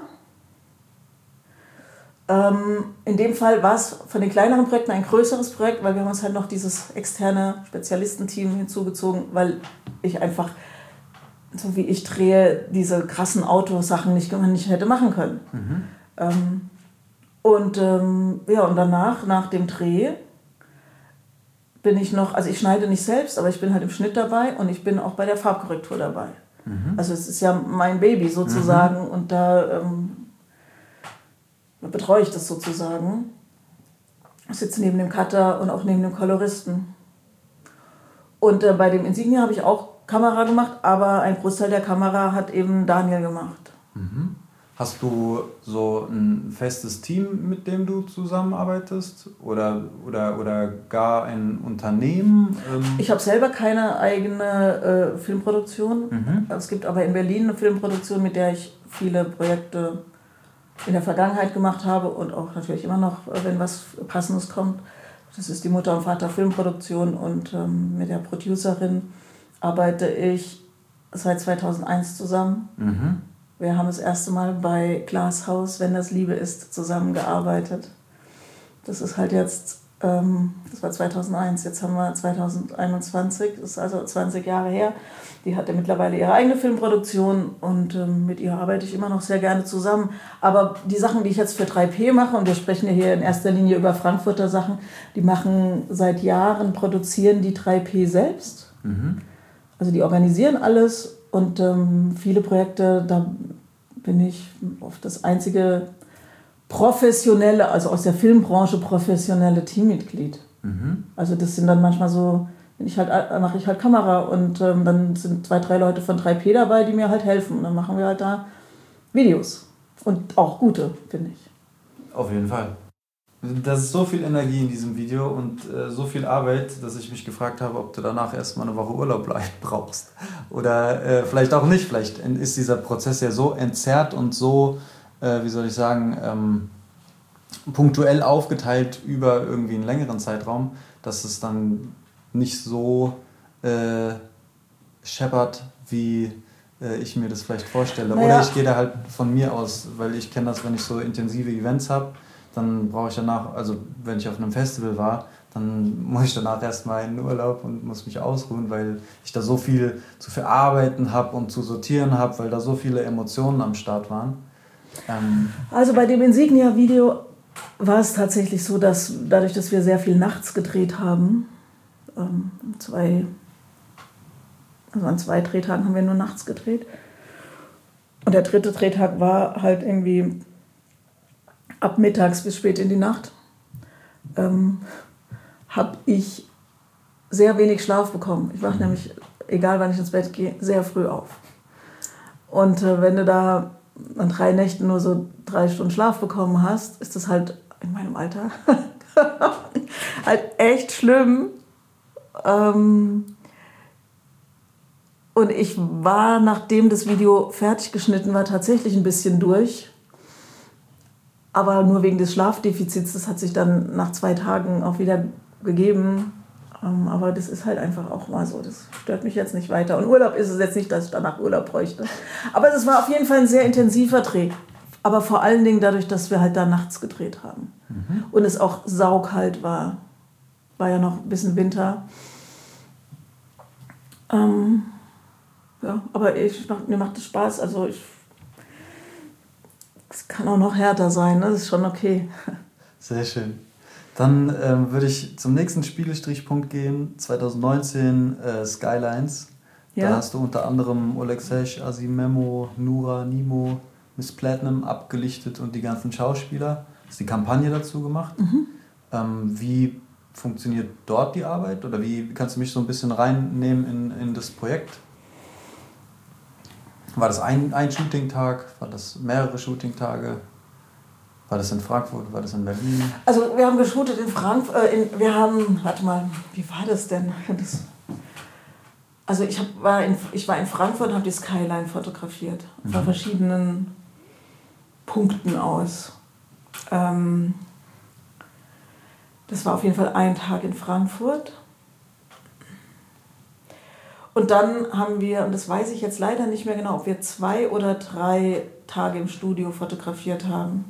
In dem Fall war es von den kleineren Projekten ein größeres Projekt, weil wir haben uns halt noch dieses externe Spezialistenteam hinzugezogen, weil ich einfach, so wie ich drehe, diese krassen Autosachen nicht hätte machen können. Und danach, nach dem Dreh, bin ich noch, also ich schneide nicht selbst, aber ich bin halt im Schnitt dabei und ich bin auch bei der Farbkorrektur dabei. Also es ist ja mein Baby sozusagen und da betreue ich das sozusagen. Ich sitze neben dem Cutter und auch neben dem Koloristen. Und bei dem Insignia habe ich auch Kamera gemacht, aber ein Großteil der Kamera hat eben Daniel gemacht. Hast du so ein festes Team, mit dem du zusammenarbeitest? Oder gar ein Unternehmen? Ich habe selber keine eigene Filmproduktion. Es gibt aber in Berlin eine Filmproduktion, mit der ich viele Projekte in der Vergangenheit gemacht habe und auch natürlich immer noch, wenn was Passendes kommt. Das ist die Mutter- und Vater-Filmproduktion und mit der Producerin arbeite ich seit 2001 zusammen. Wir haben das erste Mal bei Glashaus, Wenn das Liebe ist, zusammengearbeitet. Das ist halt jetzt Das war 2001, jetzt haben wir 2021, das ist also 20 Jahre her. Die hatte mittlerweile ihre eigene Filmproduktion und mit ihr arbeite ich immer noch sehr gerne zusammen. Aber die Sachen, die ich jetzt für 3P mache, und wir sprechen ja hier in erster Linie über Frankfurter Sachen, die machen seit Jahren, produzieren die 3P selbst. Also die organisieren alles und viele Projekte, da bin ich oft das einzige professionelle, also aus der Filmbranche professionelle Teammitglied. Also das sind dann manchmal so, mache ich halt Kamera und dann sind 2, 3 Leute von 3P dabei, die mir halt helfen. Und dann machen wir halt da Videos. Und auch gute, finde ich. Auf jeden Fall. Da ist so viel Energie in diesem Video und so viel Arbeit, dass ich mich gefragt habe, ob du danach erstmal eine Woche Urlaub brauchst. Oder vielleicht auch nicht. Vielleicht ist dieser Prozess ja so entzerrt und so, wie soll ich sagen, punktuell aufgeteilt über irgendwie einen längeren Zeitraum, dass es dann nicht so scheppert, wie ich mir das vielleicht vorstelle. Naja. Oder ich gehe da halt von mir aus, weil ich kenne das, wenn ich so intensive Events habe, dann brauche ich danach, also wenn ich auf einem Festival war, dann muss ich danach erstmal in den Urlaub und muss mich ausruhen, weil ich da so viel zu verarbeiten habe und zu sortieren habe, weil da so viele Emotionen am Start waren. Also bei dem Insignia-Video war es tatsächlich so, dass dadurch, dass wir sehr viel nachts gedreht haben, an 2 Drehtagen haben wir nur nachts gedreht. Und der 3. Drehtag war halt irgendwie ab mittags bis spät in die Nacht. Habe ich sehr wenig Schlaf bekommen. Ich wache nämlich, egal wann ich ins Bett gehe, sehr früh auf. Und wenn du da an 3 Nächten nur so 3 Stunden Schlaf bekommen hast, ist das halt in meinem Alter halt echt schlimm. Und ich war, nachdem das Video fertig geschnitten war, tatsächlich ein bisschen durch. Aber nur wegen des Schlafdefizits, das hat sich dann nach 2 Tagen auch wieder gegeben. Aber das ist halt einfach auch mal so, das stört mich jetzt nicht weiter. Und Urlaub ist es jetzt nicht, dass ich danach Urlaub bräuchte. Aber es war auf jeden Fall ein sehr intensiver Dreh. Aber vor allen Dingen dadurch, dass wir halt da nachts gedreht haben. Und es auch saukalt war. War ja noch ein bisschen Winter. Ja, aber mir macht es Spaß. Also es kann auch noch härter sein, ne? Das ist schon okay. Sehr schön. Dann würde ich zum nächsten Spielestrichpunkt gehen. 2019 Skylines. Ja. Da hast du unter anderem Oleg Sesh, Asimemo, Nura, Nimo, Miss Platinum abgelichtet und die ganzen Schauspieler. Hast die Kampagne dazu gemacht. Wie funktioniert dort die Arbeit? Oder wie kannst du mich so ein bisschen reinnehmen in das Projekt? War das ein Shooting-Tag? War das mehrere Shooting-Tage? War das in Frankfurt? War das in Berlin? Also wir haben geshootet in Frankfurt. Warte mal, wie war das denn? Also ich war in Frankfurt und habe die Skyline fotografiert. Von verschiedenen Punkten aus. Das war auf jeden Fall ein Tag in Frankfurt. Und dann haben wir, und das weiß ich jetzt leider nicht mehr genau, ob wir 2 oder 3 Tage im Studio fotografiert haben.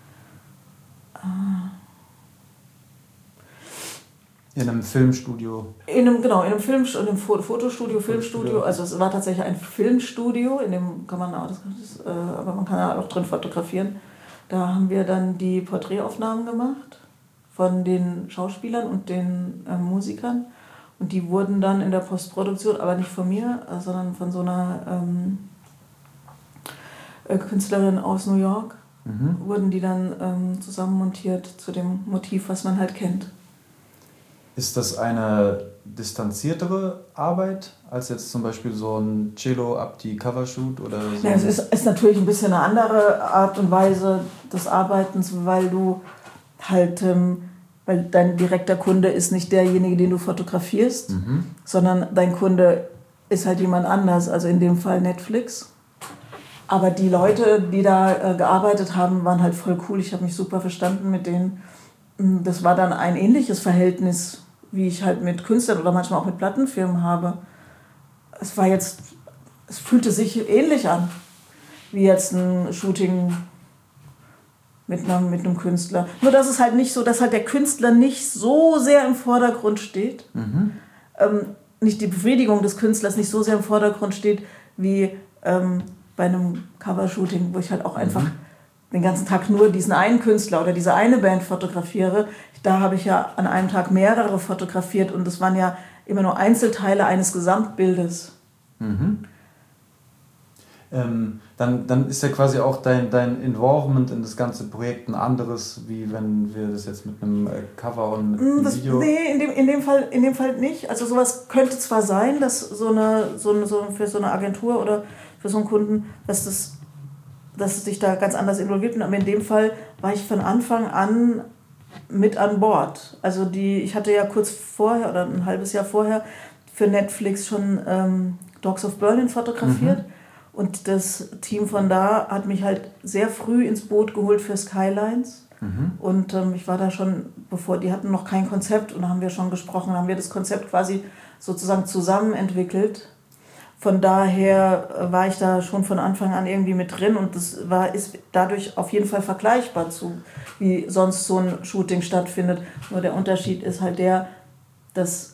In einem Filmstudio? In einem Fotostudio, Filmstudio. Also es war tatsächlich ein Filmstudio, in dem kann man auch, aber man kann auch drin fotografieren. Da haben wir dann die Porträtaufnahmen gemacht von den Schauspielern und den Musikern. Und die wurden dann in der Postproduktion, aber nicht von mir, sondern von so einer Künstlerin aus New York, wurden die dann zusammenmontiert zu dem Motiv, was man halt kennt. Ist das eine distanziertere Arbeit als jetzt zum Beispiel so ein Cello Abdi Covershoot oder so? Ja, es ist natürlich ein bisschen eine andere Art und Weise des Arbeitens, weil du halt, weil dein direkter Kunde ist nicht derjenige, den du fotografierst, sondern dein Kunde ist halt jemand anders, also in dem Fall Netflix. Aber die Leute, die da gearbeitet haben, waren halt voll cool. Ich habe mich super verstanden mit denen. Das war dann ein ähnliches Verhältnis, wie ich halt mit Künstlern oder manchmal auch mit Plattenfirmen habe. Es fühlte sich ähnlich an, wie jetzt ein Shooting mit einem Künstler. Nur dass es halt nicht so, dass halt der Künstler nicht so sehr im Vordergrund steht. Nicht die Befriedigung des Künstlers nicht so sehr im Vordergrund steht, wie bei einem Covershooting, wo ich halt auch einfach den ganzen Tag nur diesen einen Künstler oder diese eine Band fotografiere. Da habe ich ja an einem Tag mehrere fotografiert und das waren ja immer nur Einzelteile eines Gesamtbildes. Dann ist ja quasi auch dein Involvement in das ganze Projekt ein anderes, wie wenn wir das jetzt mit einem Cover und mit einem Video... Nee, in dem Fall nicht. Also sowas könnte zwar sein, dass für so eine Agentur oder für so einen Kunden, dass es sich da ganz anders involviert, aber in dem Fall war ich von Anfang an mit an Bord. Also ich hatte ja kurz vorher oder ein halbes Jahr vorher für Netflix schon Dogs of Berlin fotografiert. Und das Team von da hat mich halt sehr früh ins Boot geholt für Skylines. Und ich war da schon, die hatten noch kein Konzept und da haben wir schon gesprochen, haben wir das Konzept quasi sozusagen zusammen entwickelt. Von daher war ich da schon von Anfang an irgendwie mit drin und das ist dadurch auf jeden Fall vergleichbar zu, wie sonst so ein Shooting stattfindet. Nur der Unterschied ist halt dass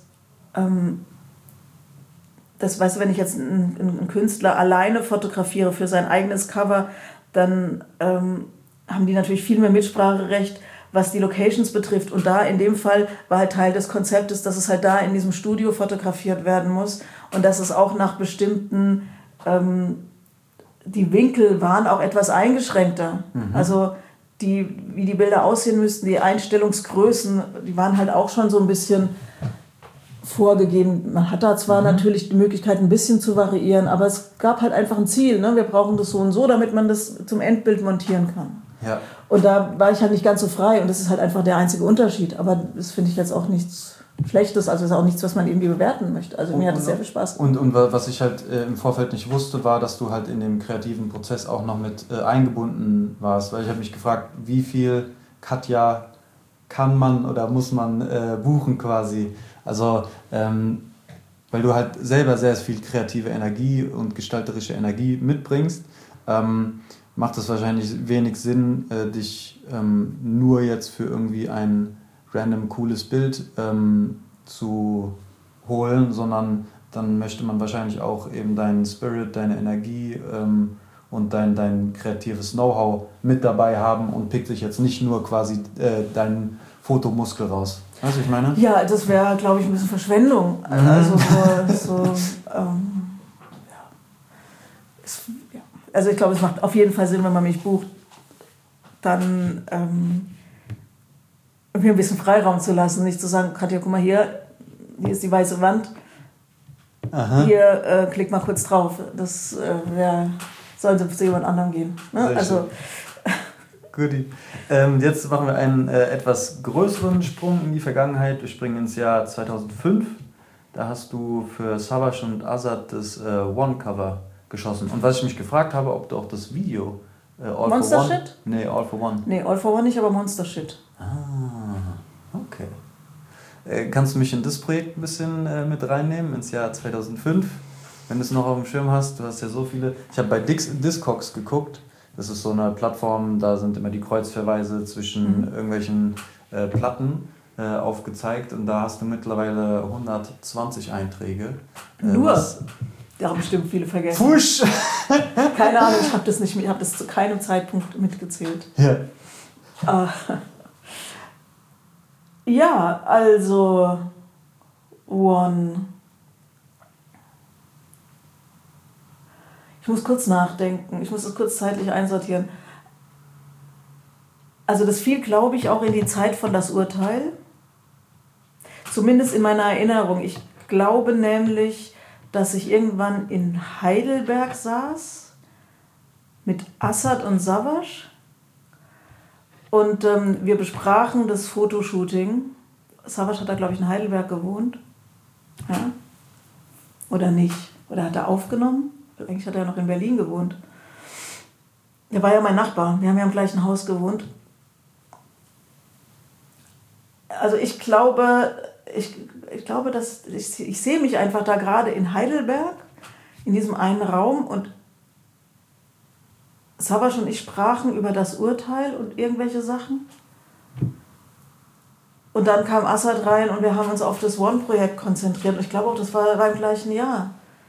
weißt du, wenn ich jetzt einen Künstler alleine fotografiere für sein eigenes Cover, dann haben die natürlich viel mehr Mitspracherecht, was die Locations betrifft. Und da in dem Fall war halt Teil des Konzeptes, dass es halt da in diesem Studio fotografiert werden muss und dass es auch nach bestimmten, die Winkel waren auch etwas eingeschränkter. Also wie die Bilder aussehen müssten, die Einstellungsgrößen, die waren halt auch schon so ein bisschen vorgegeben. Man hat da zwar natürlich die Möglichkeit, ein bisschen zu variieren, aber es gab halt einfach ein Ziel. Ne? Wir brauchen das so und so, damit man das zum Endbild montieren kann. Ja. Und da war ich halt nicht ganz so frei und das ist halt einfach der einzige Unterschied. Aber das finde ich jetzt auch nichts Schlechtes, also ist auch nichts, was man irgendwie bewerten möchte. Also mir hat es sehr viel Spaß gemacht. Und was ich halt im Vorfeld nicht wusste, war, dass du halt in dem kreativen Prozess auch noch mit eingebunden warst. Weil ich habe mich gefragt, wie viel Katja kann man oder muss man buchen quasi. Also, weil du halt selber sehr viel kreative Energie und gestalterische Energie mitbringst, macht es wahrscheinlich wenig Sinn, dich nur jetzt für irgendwie ein random cooles Bild zu holen, sondern dann möchte man wahrscheinlich auch eben deinen Spirit, deine Energie und dein kreatives Know-how mit dabei haben und pickt sich jetzt nicht nur quasi deinen Fotomuskel raus. Weißt du, was ich meine? Ja, das wäre, glaube ich, ein bisschen Verschwendung. Also Also ich glaube, es macht auf jeden Fall Sinn, wenn man mich bucht, dann mir ein bisschen Freiraum zu lassen. Nicht zu sagen, Katja, guck mal hier ist die weiße Wand. Hier, klick mal kurz drauf. Das sollte zu jemand anderem gehen. Ne? Also Guti. Jetzt machen wir einen etwas größeren Sprung in die Vergangenheit. Wir springen ins Jahr 2005. Da hast du für Savage und Azad das One-Cover geschossen. Und was ich mich gefragt habe, ob du auch das Video All Monster for One? Shit? Nee, All for One. Nee, All for One nicht, aber Monster Shit. Okay. Kannst du mich in das Projekt ein bisschen mit reinnehmen, ins Jahr 2005? Wenn du es noch auf dem Schirm hast, du hast ja so viele... Ich habe bei Discogs geguckt. Das ist so eine Plattform, da sind immer die Kreuzverweise zwischen irgendwelchen Platten aufgezeigt und da hast du mittlerweile 120 Einträge. Nur? Da haben bestimmt viele vergessen. Fusch! Keine Ahnung, ich habe das zu keinem Zeitpunkt mitgezählt. Ja. Ja, also One. Ich muss kurz nachdenken. Ich muss das kurz zeitlich einsortieren. Also das fiel, glaube ich, auch in die Zeit von Das Urteil. Zumindest in meiner Erinnerung. Ich glaube nämlich, dass ich irgendwann in Heidelberg saß mit Azad und Savage. Und wir besprachen das Fotoshooting. Savage hat da, glaube ich, in Heidelberg gewohnt. Ja? Oder nicht? Oder hat er aufgenommen? Eigentlich hat er noch in Berlin gewohnt. Er war ja mein Nachbar. Wir haben ja im gleichen Haus gewohnt. Also ich glaube, dass ich sehe mich einfach da gerade in Heidelberg, in diesem einen Raum und Savas und ich sprachen über das Urteil und irgendwelche Sachen. Und dann kam Azad rein und wir haben uns auf das One-Projekt konzentriert. Und ich glaube auch, das war im gleichen Jahr.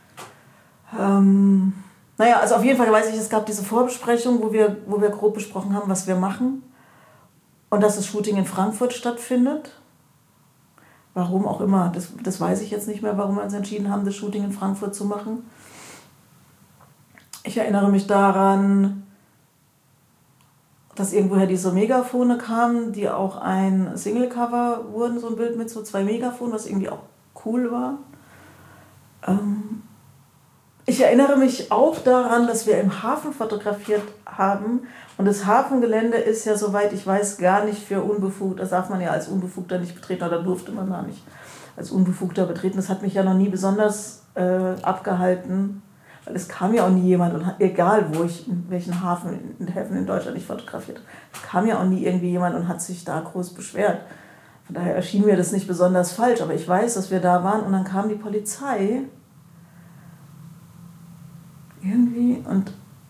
Naja, also auf jeden Fall weiß ich, es gab diese Vorbesprechung, wo wir grob besprochen haben, was wir machen. Und dass das Shooting in Frankfurt stattfindet. Warum auch immer, das weiß ich jetzt nicht mehr, warum wir uns entschieden haben, das Shooting in Frankfurt zu machen. Ich erinnere mich daran, dass irgendwoher diese Megafone kamen, die auch ein Singlecover wurden, so ein Bild mit so 2 Megafonen, was irgendwie auch cool war. Ich erinnere mich auch daran, dass wir im Hafen fotografiert haben. Und das Hafengelände ist ja, soweit ich weiß, gar nicht für unbefugt. Das darf man ja als Unbefugter nicht betreten, oder durfte man gar nicht als Unbefugter betreten. Das hat mich ja noch nie besonders abgehalten. Weil es kam ja auch nie jemand, und egal wo ich, in welchen Häfen in Deutschland ich fotografiert habe, es kam ja auch nie irgendwie jemand und hat sich da groß beschwert. Von daher erschien mir das nicht besonders falsch, aber ich weiß, dass wir da waren und dann kam die Polizei irgendwie und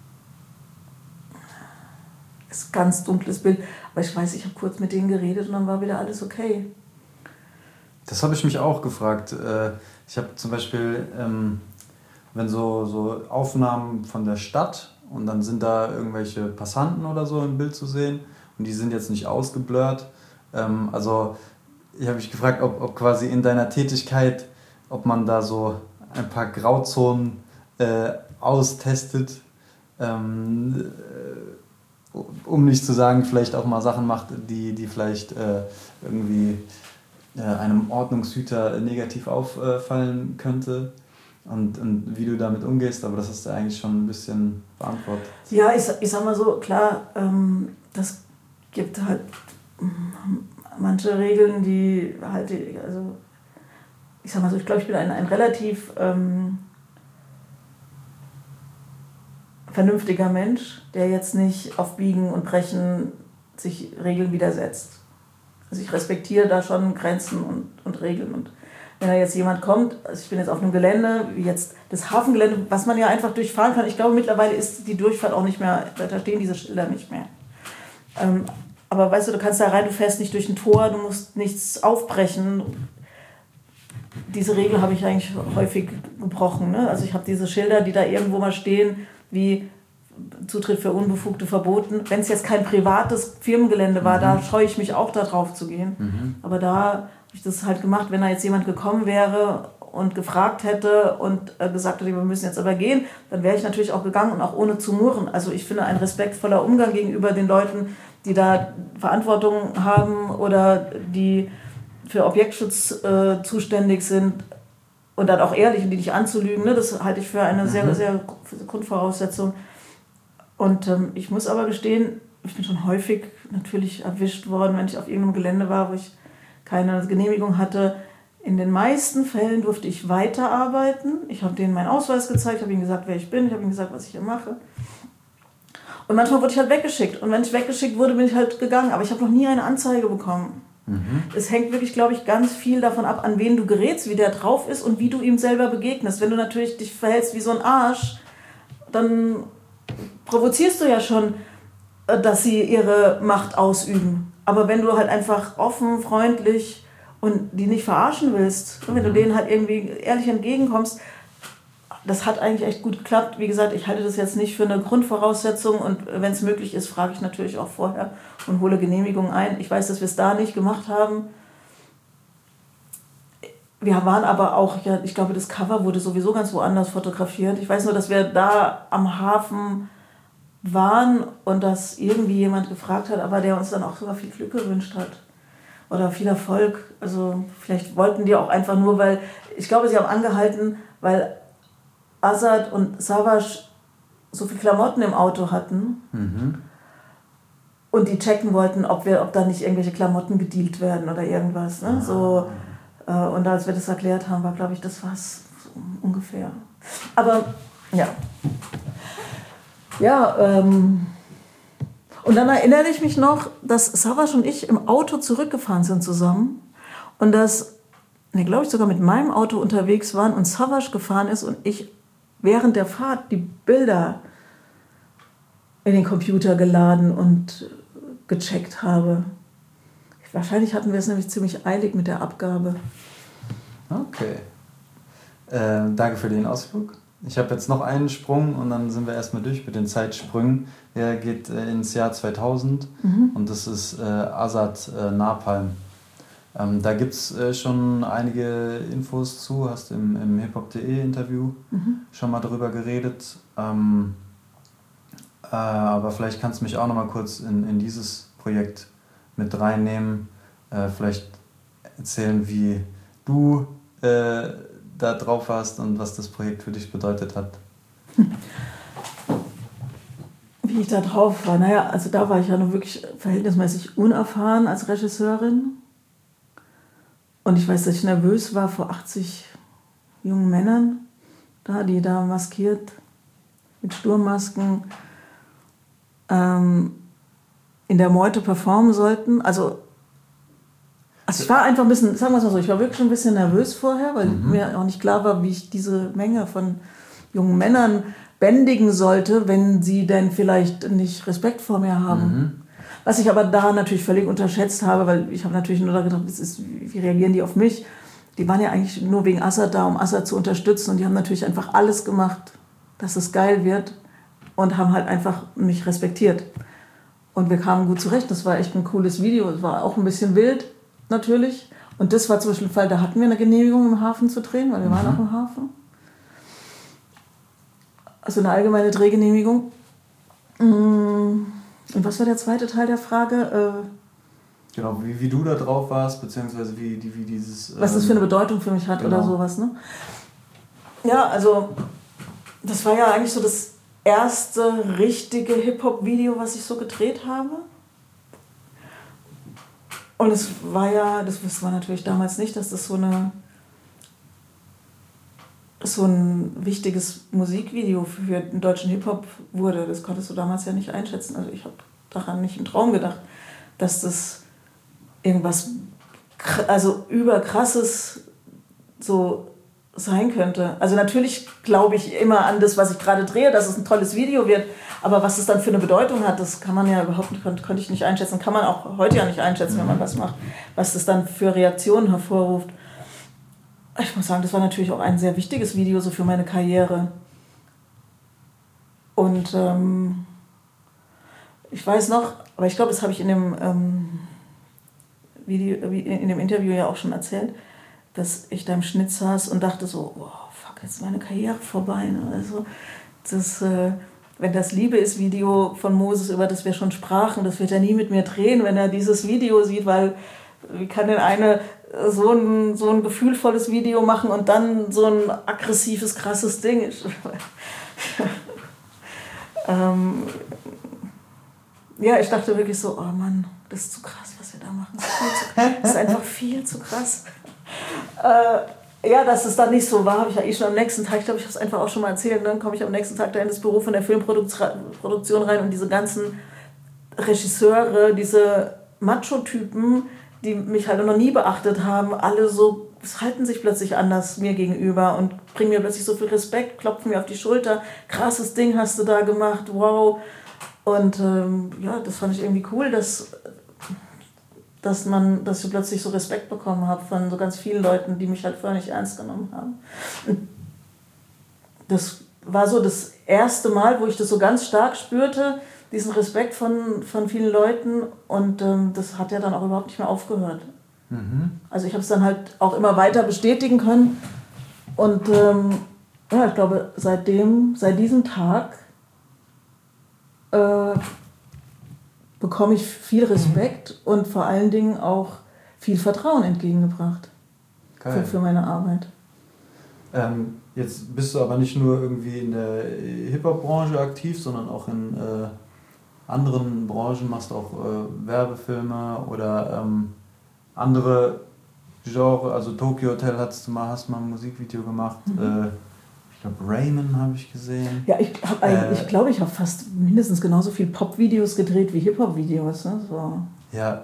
es ist ein ganz dunkles Bild, aber ich weiß, ich habe kurz mit denen geredet und dann war wieder alles okay. Das habe ich mich auch gefragt. Ich habe zum Beispiel... wenn so Aufnahmen von der Stadt und dann sind da irgendwelche Passanten oder so im Bild zu sehen und die sind jetzt nicht ausgeblurrt. Also ich habe mich gefragt, ob quasi in deiner Tätigkeit, ob man da so ein paar Grauzonen austestet, um nicht zu sagen, vielleicht auch mal Sachen macht, die vielleicht irgendwie einem Ordnungshüter negativ auffallen könnte. Und wie du damit umgehst, aber das hast du eigentlich schon ein bisschen beantwortet. Ja, ich sag mal so, klar, das gibt halt manche Regeln, die halt, also ich sag mal so, ich glaube, ich bin ein relativ vernünftiger Mensch, der jetzt nicht auf Biegen und Brechen sich Regeln widersetzt. Also ich respektiere da schon Grenzen und Regeln. Und wenn da jetzt jemand kommt, also ich bin jetzt auf einem Gelände, wie jetzt das Hafengelände, was man ja einfach durchfahren kann. Ich glaube, mittlerweile ist die Durchfahrt auch nicht mehr, da stehen diese Schilder nicht mehr. Aber weißt du kannst da rein, du fährst nicht durch ein Tor, du musst nichts aufbrechen. Diese Regel habe ich eigentlich häufig gebrochen. Ne? Also ich habe diese Schilder, die da irgendwo mal stehen, wie Zutritt für Unbefugte verboten. Wenn es jetzt kein privates Firmengelände war, da scheue ich mich auch, da drauf zu gehen. Aber da habe ich das halt gemacht, wenn da jetzt jemand gekommen wäre und gefragt hätte und gesagt hätte, wir müssen jetzt aber gehen, dann wäre ich natürlich auch gegangen und auch ohne zu murren. Also ich finde, ein respektvoller Umgang gegenüber den Leuten, die da Verantwortung haben oder die für Objektschutz zuständig sind und dann auch ehrlich und die nicht anzulügen, ne, das halte ich für eine sehr, sehr Grundvoraussetzung. Und ich muss aber gestehen, ich bin schon häufig natürlich erwischt worden, wenn ich auf irgendeinem Gelände war, wo ich keine Genehmigung hatte. In den meisten Fällen durfte ich weiterarbeiten. Ich habe denen meinen Ausweis gezeigt, habe ihnen gesagt, wer ich bin, ich habe ihnen gesagt, was ich hier mache. Und manchmal wurde ich halt weggeschickt. Und wenn ich weggeschickt wurde, bin ich halt gegangen. Aber ich habe noch nie eine Anzeige bekommen. Es hängt wirklich, glaube ich, ganz viel davon ab, an wen du gerätst, wie der drauf ist und wie du ihm selber begegnest. Wenn du natürlich dich verhältst wie so ein Arsch, dann provozierst du ja schon, dass sie ihre Macht ausüben. Aber wenn du halt einfach offen, freundlich und die nicht verarschen willst, wenn du denen halt irgendwie ehrlich entgegenkommst, das hat eigentlich echt gut geklappt. Wie gesagt, ich halte das jetzt nicht für eine Grundvoraussetzung und wenn es möglich ist, frage ich natürlich auch vorher und hole Genehmigungen ein. Ich weiß, dass wir es da nicht gemacht haben. Wir waren aber auch, ja, ich glaube, das Cover wurde sowieso ganz woanders fotografiert. Ich weiß nur, dass wir da am Hafen waren und dass irgendwie jemand gefragt hat, aber der uns dann auch sogar viel Glück gewünscht hat. Oder viel Erfolg. Also vielleicht wollten die auch einfach nur, weil, ich glaube, sie haben angehalten, weil Azad und Savas so viel Klamotten im Auto hatten und die checken wollten, ob da nicht irgendwelche Klamotten gedealt werden oder irgendwas. Ne? So, und als wir das erklärt haben, war, glaube ich, das war's so ungefähr. Aber ja. Ja, und dann erinnere ich mich noch, dass Savas und ich im Auto zurückgefahren sind zusammen und dass, glaube ich, sogar mit meinem Auto unterwegs waren und Savas gefahren ist und ich während der Fahrt die Bilder in den Computer geladen und gecheckt habe. Wahrscheinlich hatten wir es nämlich ziemlich eilig mit der Abgabe. Okay. Danke für den Ausflug. Ich habe jetzt noch einen Sprung und dann sind wir erstmal durch mit den Zeitsprüngen. Der geht ins Jahr 2000 und das ist Azad Napalm. Da gibt es schon einige Infos zu, hast im hiphop.de Interview schon mal drüber geredet. Aber vielleicht kannst du mich auch noch mal kurz in dieses Projekt mit reinnehmen. Vielleicht erzählen, wie du da drauf warst und was das Projekt für dich bedeutet hat. Wie ich da drauf war? Naja, also da war ich ja noch wirklich verhältnismäßig unerfahren als Regisseurin. Und ich weiß, dass ich nervös war vor 80 jungen Männern, die da maskiert mit Sturmmasken in der Meute performen sollten. Also ich war einfach ein bisschen, sagen wir es mal so, ich war wirklich schon ein bisschen nervös vorher, weil mir auch nicht klar war, wie ich diese Menge von jungen Männern bändigen sollte, wenn sie denn vielleicht nicht Respekt vor mir haben. Was ich aber da natürlich völlig unterschätzt habe, weil ich habe natürlich nur da gedacht, wie reagieren die auf mich? Die waren ja eigentlich nur wegen Azad da, um Azad zu unterstützen, und die haben natürlich einfach alles gemacht, dass es geil wird, und haben halt einfach mich respektiert. Und wir kamen gut zurecht, das war echt ein cooles Video, es war auch ein bisschen wild, natürlich. Und das war zum Beispiel ein Fall, da hatten wir eine Genehmigung im Hafen zu drehen, weil wir waren auch im Hafen. Also eine allgemeine Drehgenehmigung. Und was war der zweite Teil der Frage? Genau, wie du da drauf warst, beziehungsweise wie dieses... was das für eine Bedeutung für mich hat, genau, oder sowas, ne? Ja, also das war ja eigentlich so das erste richtige Hip-Hop-Video, was ich so gedreht habe. Und es war ja, das wusste man natürlich damals nicht, dass das so ein wichtiges Musikvideo für den deutschen Hip-Hop wurde. Das konntest du damals ja nicht einschätzen. Also ich habe daran nicht im Traum gedacht, dass das irgendwas überkrasses so sein könnte. Also natürlich glaube ich immer an das, was ich gerade drehe, dass es ein tolles Video wird, aber was es dann für eine Bedeutung hat, das kann man ja überhaupt nicht, konnte ich nicht einschätzen, kann man auch heute ja nicht einschätzen, wenn man was macht, was das dann für Reaktionen hervorruft. Ich muss sagen, das war natürlich auch ein sehr wichtiges Video so für meine Karriere. Und ich weiß noch, aber ich glaube, das habe ich in dem in dem Interview ja auch schon erzählt, dass ich da im Schnitt saß und dachte so, oh, fuck, jetzt ist meine Karriere vorbei. Ne? Also wenn das Liebe ist Video von Moses, über das wir schon sprachen, das wird er nie mit mir drehen, wenn er dieses Video sieht, weil wie kann denn eine so ein gefühlvolles Video machen und dann so ein aggressives, krasses Ding. Ja, ich dachte wirklich so, oh Mann, das ist zu krass, was wir da machen. Das ist einfach viel zu krass. Ja, dass es dann nicht so war, habe ich ja eh schon am nächsten Tag, ich glaube, ich habe es einfach auch schon mal erzählt, dann komme ich am nächsten Tag da in das Büro von der Filmproduktion rein und diese ganzen Regisseure, diese Macho-Typen, die mich halt noch nie beachtet haben, alle so, halten sich plötzlich anders mir gegenüber und bringen mir plötzlich so viel Respekt, klopfen mir auf die Schulter, krasses Ding hast du da gemacht, wow. Und ja, das fand ich irgendwie cool, dass ich plötzlich so Respekt bekommen habe von so ganz vielen Leuten, die mich halt vorher nicht ernst genommen haben. Und das war so das erste Mal, wo ich das so ganz stark spürte, diesen Respekt von vielen Leuten, und das hat ja dann auch überhaupt nicht mehr aufgehört. Also ich habe es dann halt auch immer weiter bestätigen können, und ja, ich glaube, seit diesem Tag bekomme ich viel Respekt und vor allen Dingen auch viel Vertrauen entgegengebracht für meine Arbeit. Jetzt bist du aber nicht nur irgendwie in der Hip-Hop-Branche aktiv, sondern auch in anderen Branchen, machst auch Werbefilme oder andere Genre, also Tokyo Hotel hast du mal ein Musikvideo gemacht. Ich glaube, Raymond habe ich gesehen. Ja, ich glaube, ich habe fast mindestens genauso viel Pop-Videos gedreht wie Hip-Hop-Videos. Ne? So. Ja.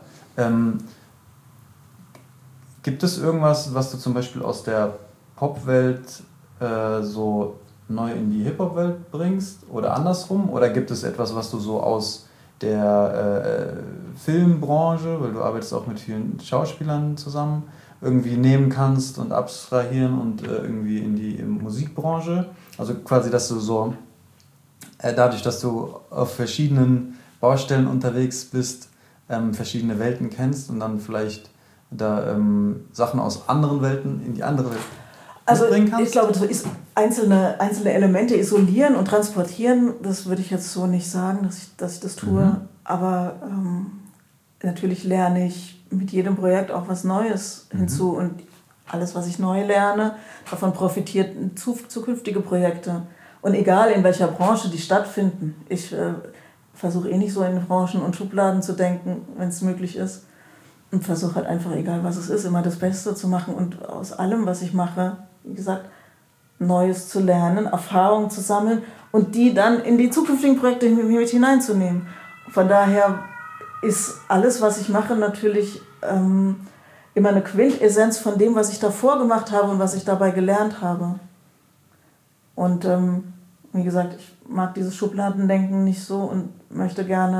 Gibt es irgendwas, was du zum Beispiel aus der Popwelt so neu in die Hip-Hop-Welt bringst oder andersrum? Oder gibt es etwas, was du so aus der Filmbranche, weil du arbeitest auch mit vielen Schauspielern zusammen, irgendwie nehmen kannst und abstrahieren und irgendwie in die Musikbranche? Also quasi, dass du so, dadurch, dass du auf verschiedenen Baustellen unterwegs bist, verschiedene Welten kennst und dann vielleicht da Sachen aus anderen Welten in die andere Welt mitbringen kannst? Ich glaube, so einzelne Elemente isolieren und transportieren, das würde ich jetzt so nicht sagen, dass ich das tue. Aber natürlich lerne ich mit jedem Projekt auch was Neues hinzu. Und alles, was ich neu lerne, davon profitiert zukünftige Projekte. Und egal in welcher Branche die stattfinden. Ich versuche nicht so in Branchen und Schubladen zu denken, wenn es möglich ist. Und versuche halt einfach, egal was es ist, immer das Beste zu machen und aus allem, was ich mache, wie gesagt, Neues zu lernen, Erfahrungen zu sammeln und die dann in die zukünftigen Projekte mit hineinzunehmen. Von daher ist alles, was ich mache, natürlich immer eine Quintessenz von dem, was ich davor gemacht habe und was ich dabei gelernt habe. Und wie gesagt, ich mag dieses Schubladendenken nicht so und möchte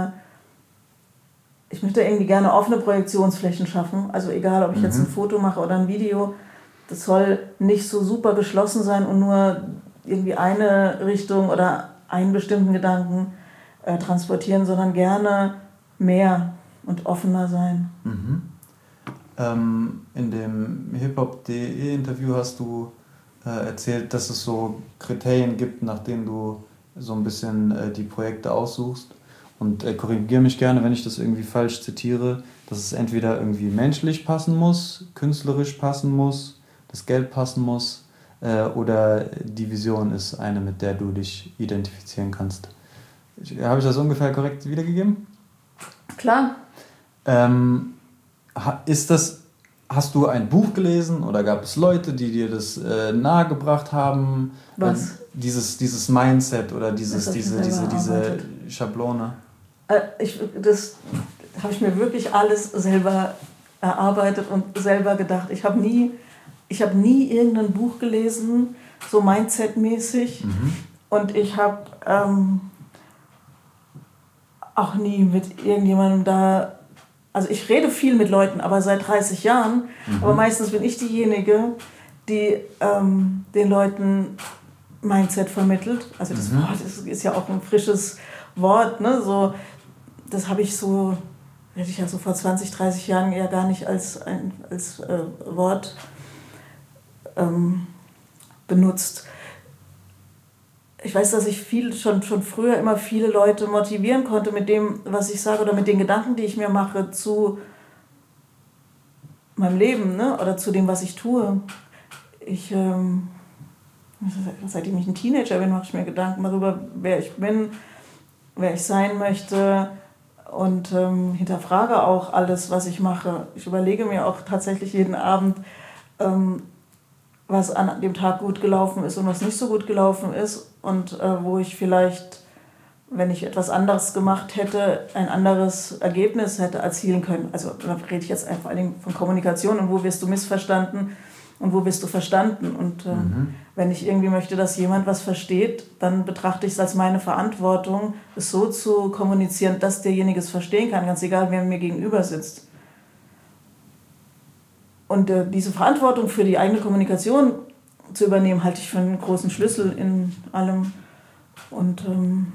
irgendwie gerne offene Projektionsflächen schaffen. Also egal, ob ich jetzt ein Foto mache oder ein Video, das soll nicht so super geschlossen sein und nur irgendwie eine Richtung oder einen bestimmten Gedanken transportieren, sondern gerne mehr und offener sein. In dem hiphop.de Interview hast du erzählt, dass es so Kriterien gibt, nach denen du so ein bisschen die Projekte aussuchst. Und korrigiere mich gerne, wenn ich das irgendwie falsch zitiere, dass es entweder irgendwie menschlich passen muss, künstlerisch passen muss, das Geld passen muss oder die Vision ist eine, mit der du dich identifizieren kannst. Habe ich das ungefähr korrekt wiedergegeben? Klar. Hast du ein Buch gelesen oder gab es Leute, die dir das nahegebracht haben? Was? Dieses Mindset oder diese Schablone? Das habe ich mir wirklich alles selber erarbeitet und selber gedacht. Ich habe nie irgendein Buch gelesen, so Mindset-mäßig. Und ich habe auch nie mit irgendjemandem da... Also ich rede viel mit Leuten, aber seit 30 Jahren. Aber meistens bin ich diejenige, die den Leuten Mindset vermittelt. Also das Wort ist ja auch ein frisches Wort. Ne? So, das hätte ich so vor 20, 30 Jahren eher gar nicht als Wort benutzt. Ich weiß, dass ich schon früher immer viele Leute motivieren konnte mit dem, was ich sage oder mit den Gedanken, die ich mir mache zu meinem Leben, ne? Oder zu dem, was ich tue. Seitdem ich ein Teenager bin, mache ich mir Gedanken darüber, wer ich bin, wer ich sein möchte und hinterfrage auch alles, was ich mache. Ich überlege mir auch tatsächlich jeden Abend, was an dem Tag gut gelaufen ist und was nicht so gut gelaufen ist und wo ich vielleicht, wenn ich etwas anderes gemacht hätte, ein anderes Ergebnis hätte erzielen können. Also da rede ich jetzt vor allen Dingen von Kommunikation und wo wirst du missverstanden und wo bist du verstanden. Und wenn ich irgendwie möchte, dass jemand was versteht, dann betrachte ich es als meine Verantwortung, es so zu kommunizieren, dass derjenige es verstehen kann, ganz egal, wer mir gegenüber sitzt. Und diese Verantwortung für die eigene Kommunikation zu übernehmen, halte ich für einen großen Schlüssel in allem. Und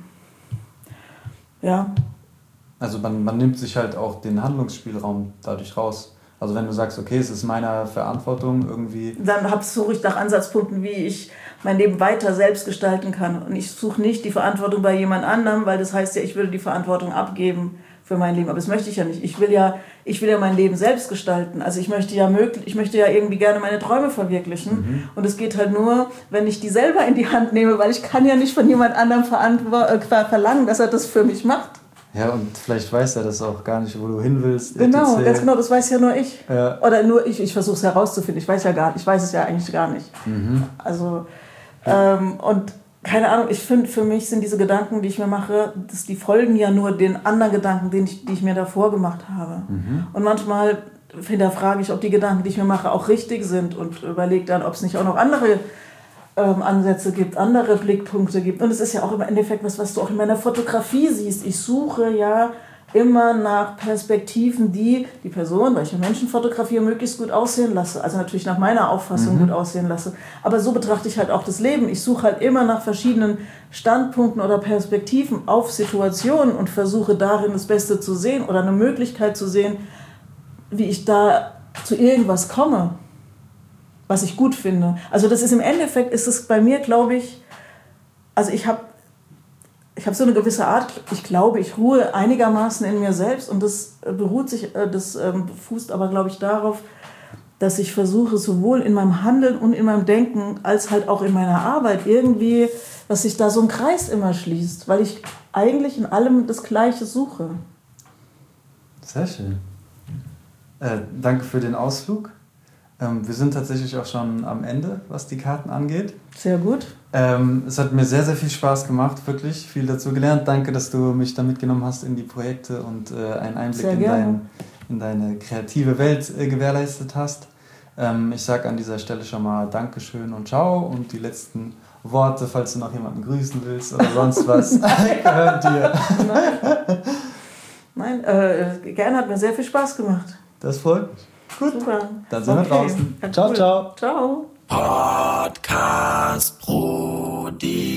ja. Also man nimmt sich halt auch den Handlungsspielraum dadurch raus. Also wenn du sagst, okay, es ist meiner Verantwortung irgendwie... Dann suche ich nach Ansatzpunkten, wie ich mein Leben weiter selbst gestalten kann. Und ich suche nicht die Verantwortung bei jemand anderem, weil das heißt ja, ich würde die Verantwortung abgeben für mein Leben. Aber das möchte ich ja nicht. Ich will ja mein Leben selbst gestalten. Also ich möchte ja irgendwie gerne meine Träume verwirklichen. Und es geht halt nur, wenn ich die selber in die Hand nehme, weil ich kann ja nicht von jemand anderem verlangen, dass er das für mich macht. Ja, und vielleicht weiß er das auch gar nicht, wo du hin willst. Genau, ganz genau, das weiß ja nur ich. Ja. Oder nur ich versuche es herauszufinden. Ich weiß es ja eigentlich gar nicht. Also, und keine Ahnung, ich finde, für mich sind diese Gedanken, die ich mir mache, die folgen ja nur den anderen Gedanken, die ich mir davor gemacht habe. Und manchmal hinterfrage ich, ob die Gedanken, die ich mir mache, auch richtig sind und überlege dann, ob es nicht auch noch andere Ansätze gibt, andere Blickpunkte gibt. Und es ist ja auch im Endeffekt was du auch in meiner Fotografie siehst. Ich suche ja immer nach Perspektiven, die Person, weil ich ja Menschen fotografiere, möglichst gut aussehen lasse. Also natürlich nach meiner Auffassung gut aussehen lasse. Aber so betrachte ich halt auch das Leben. Ich suche halt immer nach verschiedenen Standpunkten oder Perspektiven auf Situationen und versuche darin das Beste zu sehen oder eine Möglichkeit zu sehen, wie ich da zu irgendwas komme, was ich gut finde. Also das ist im Endeffekt, ist es bei mir, glaube ich, also ich habe so eine gewisse Art, ich glaube, ich ruhe einigermaßen in mir selbst und das fußt aber, glaube ich, darauf, dass ich versuche, sowohl in meinem Handeln und in meinem Denken, als halt auch in meiner Arbeit irgendwie, dass sich da so ein Kreis immer schließt, weil ich eigentlich in allem das Gleiche suche. Sehr schön. Danke für den Ausflug. Wir sind tatsächlich auch schon am Ende, was die Karten angeht. Sehr gut. Es hat mir sehr, sehr viel Spaß gemacht, wirklich viel dazu gelernt. Danke, dass du mich da mitgenommen hast in die Projekte und einen Einblick in deine kreative Welt gewährleistet hast. Ich sage an dieser Stelle schon mal Dankeschön und Ciao und die letzten Worte, falls du noch jemanden grüßen willst oder sonst was, gehören dir. Nein, gerne, hat mir sehr viel Spaß gemacht. Das freut mich. Gut, super. Dann sind wir draußen. Ja, ciao, cool. ciao. Ciao. Podcast Brody.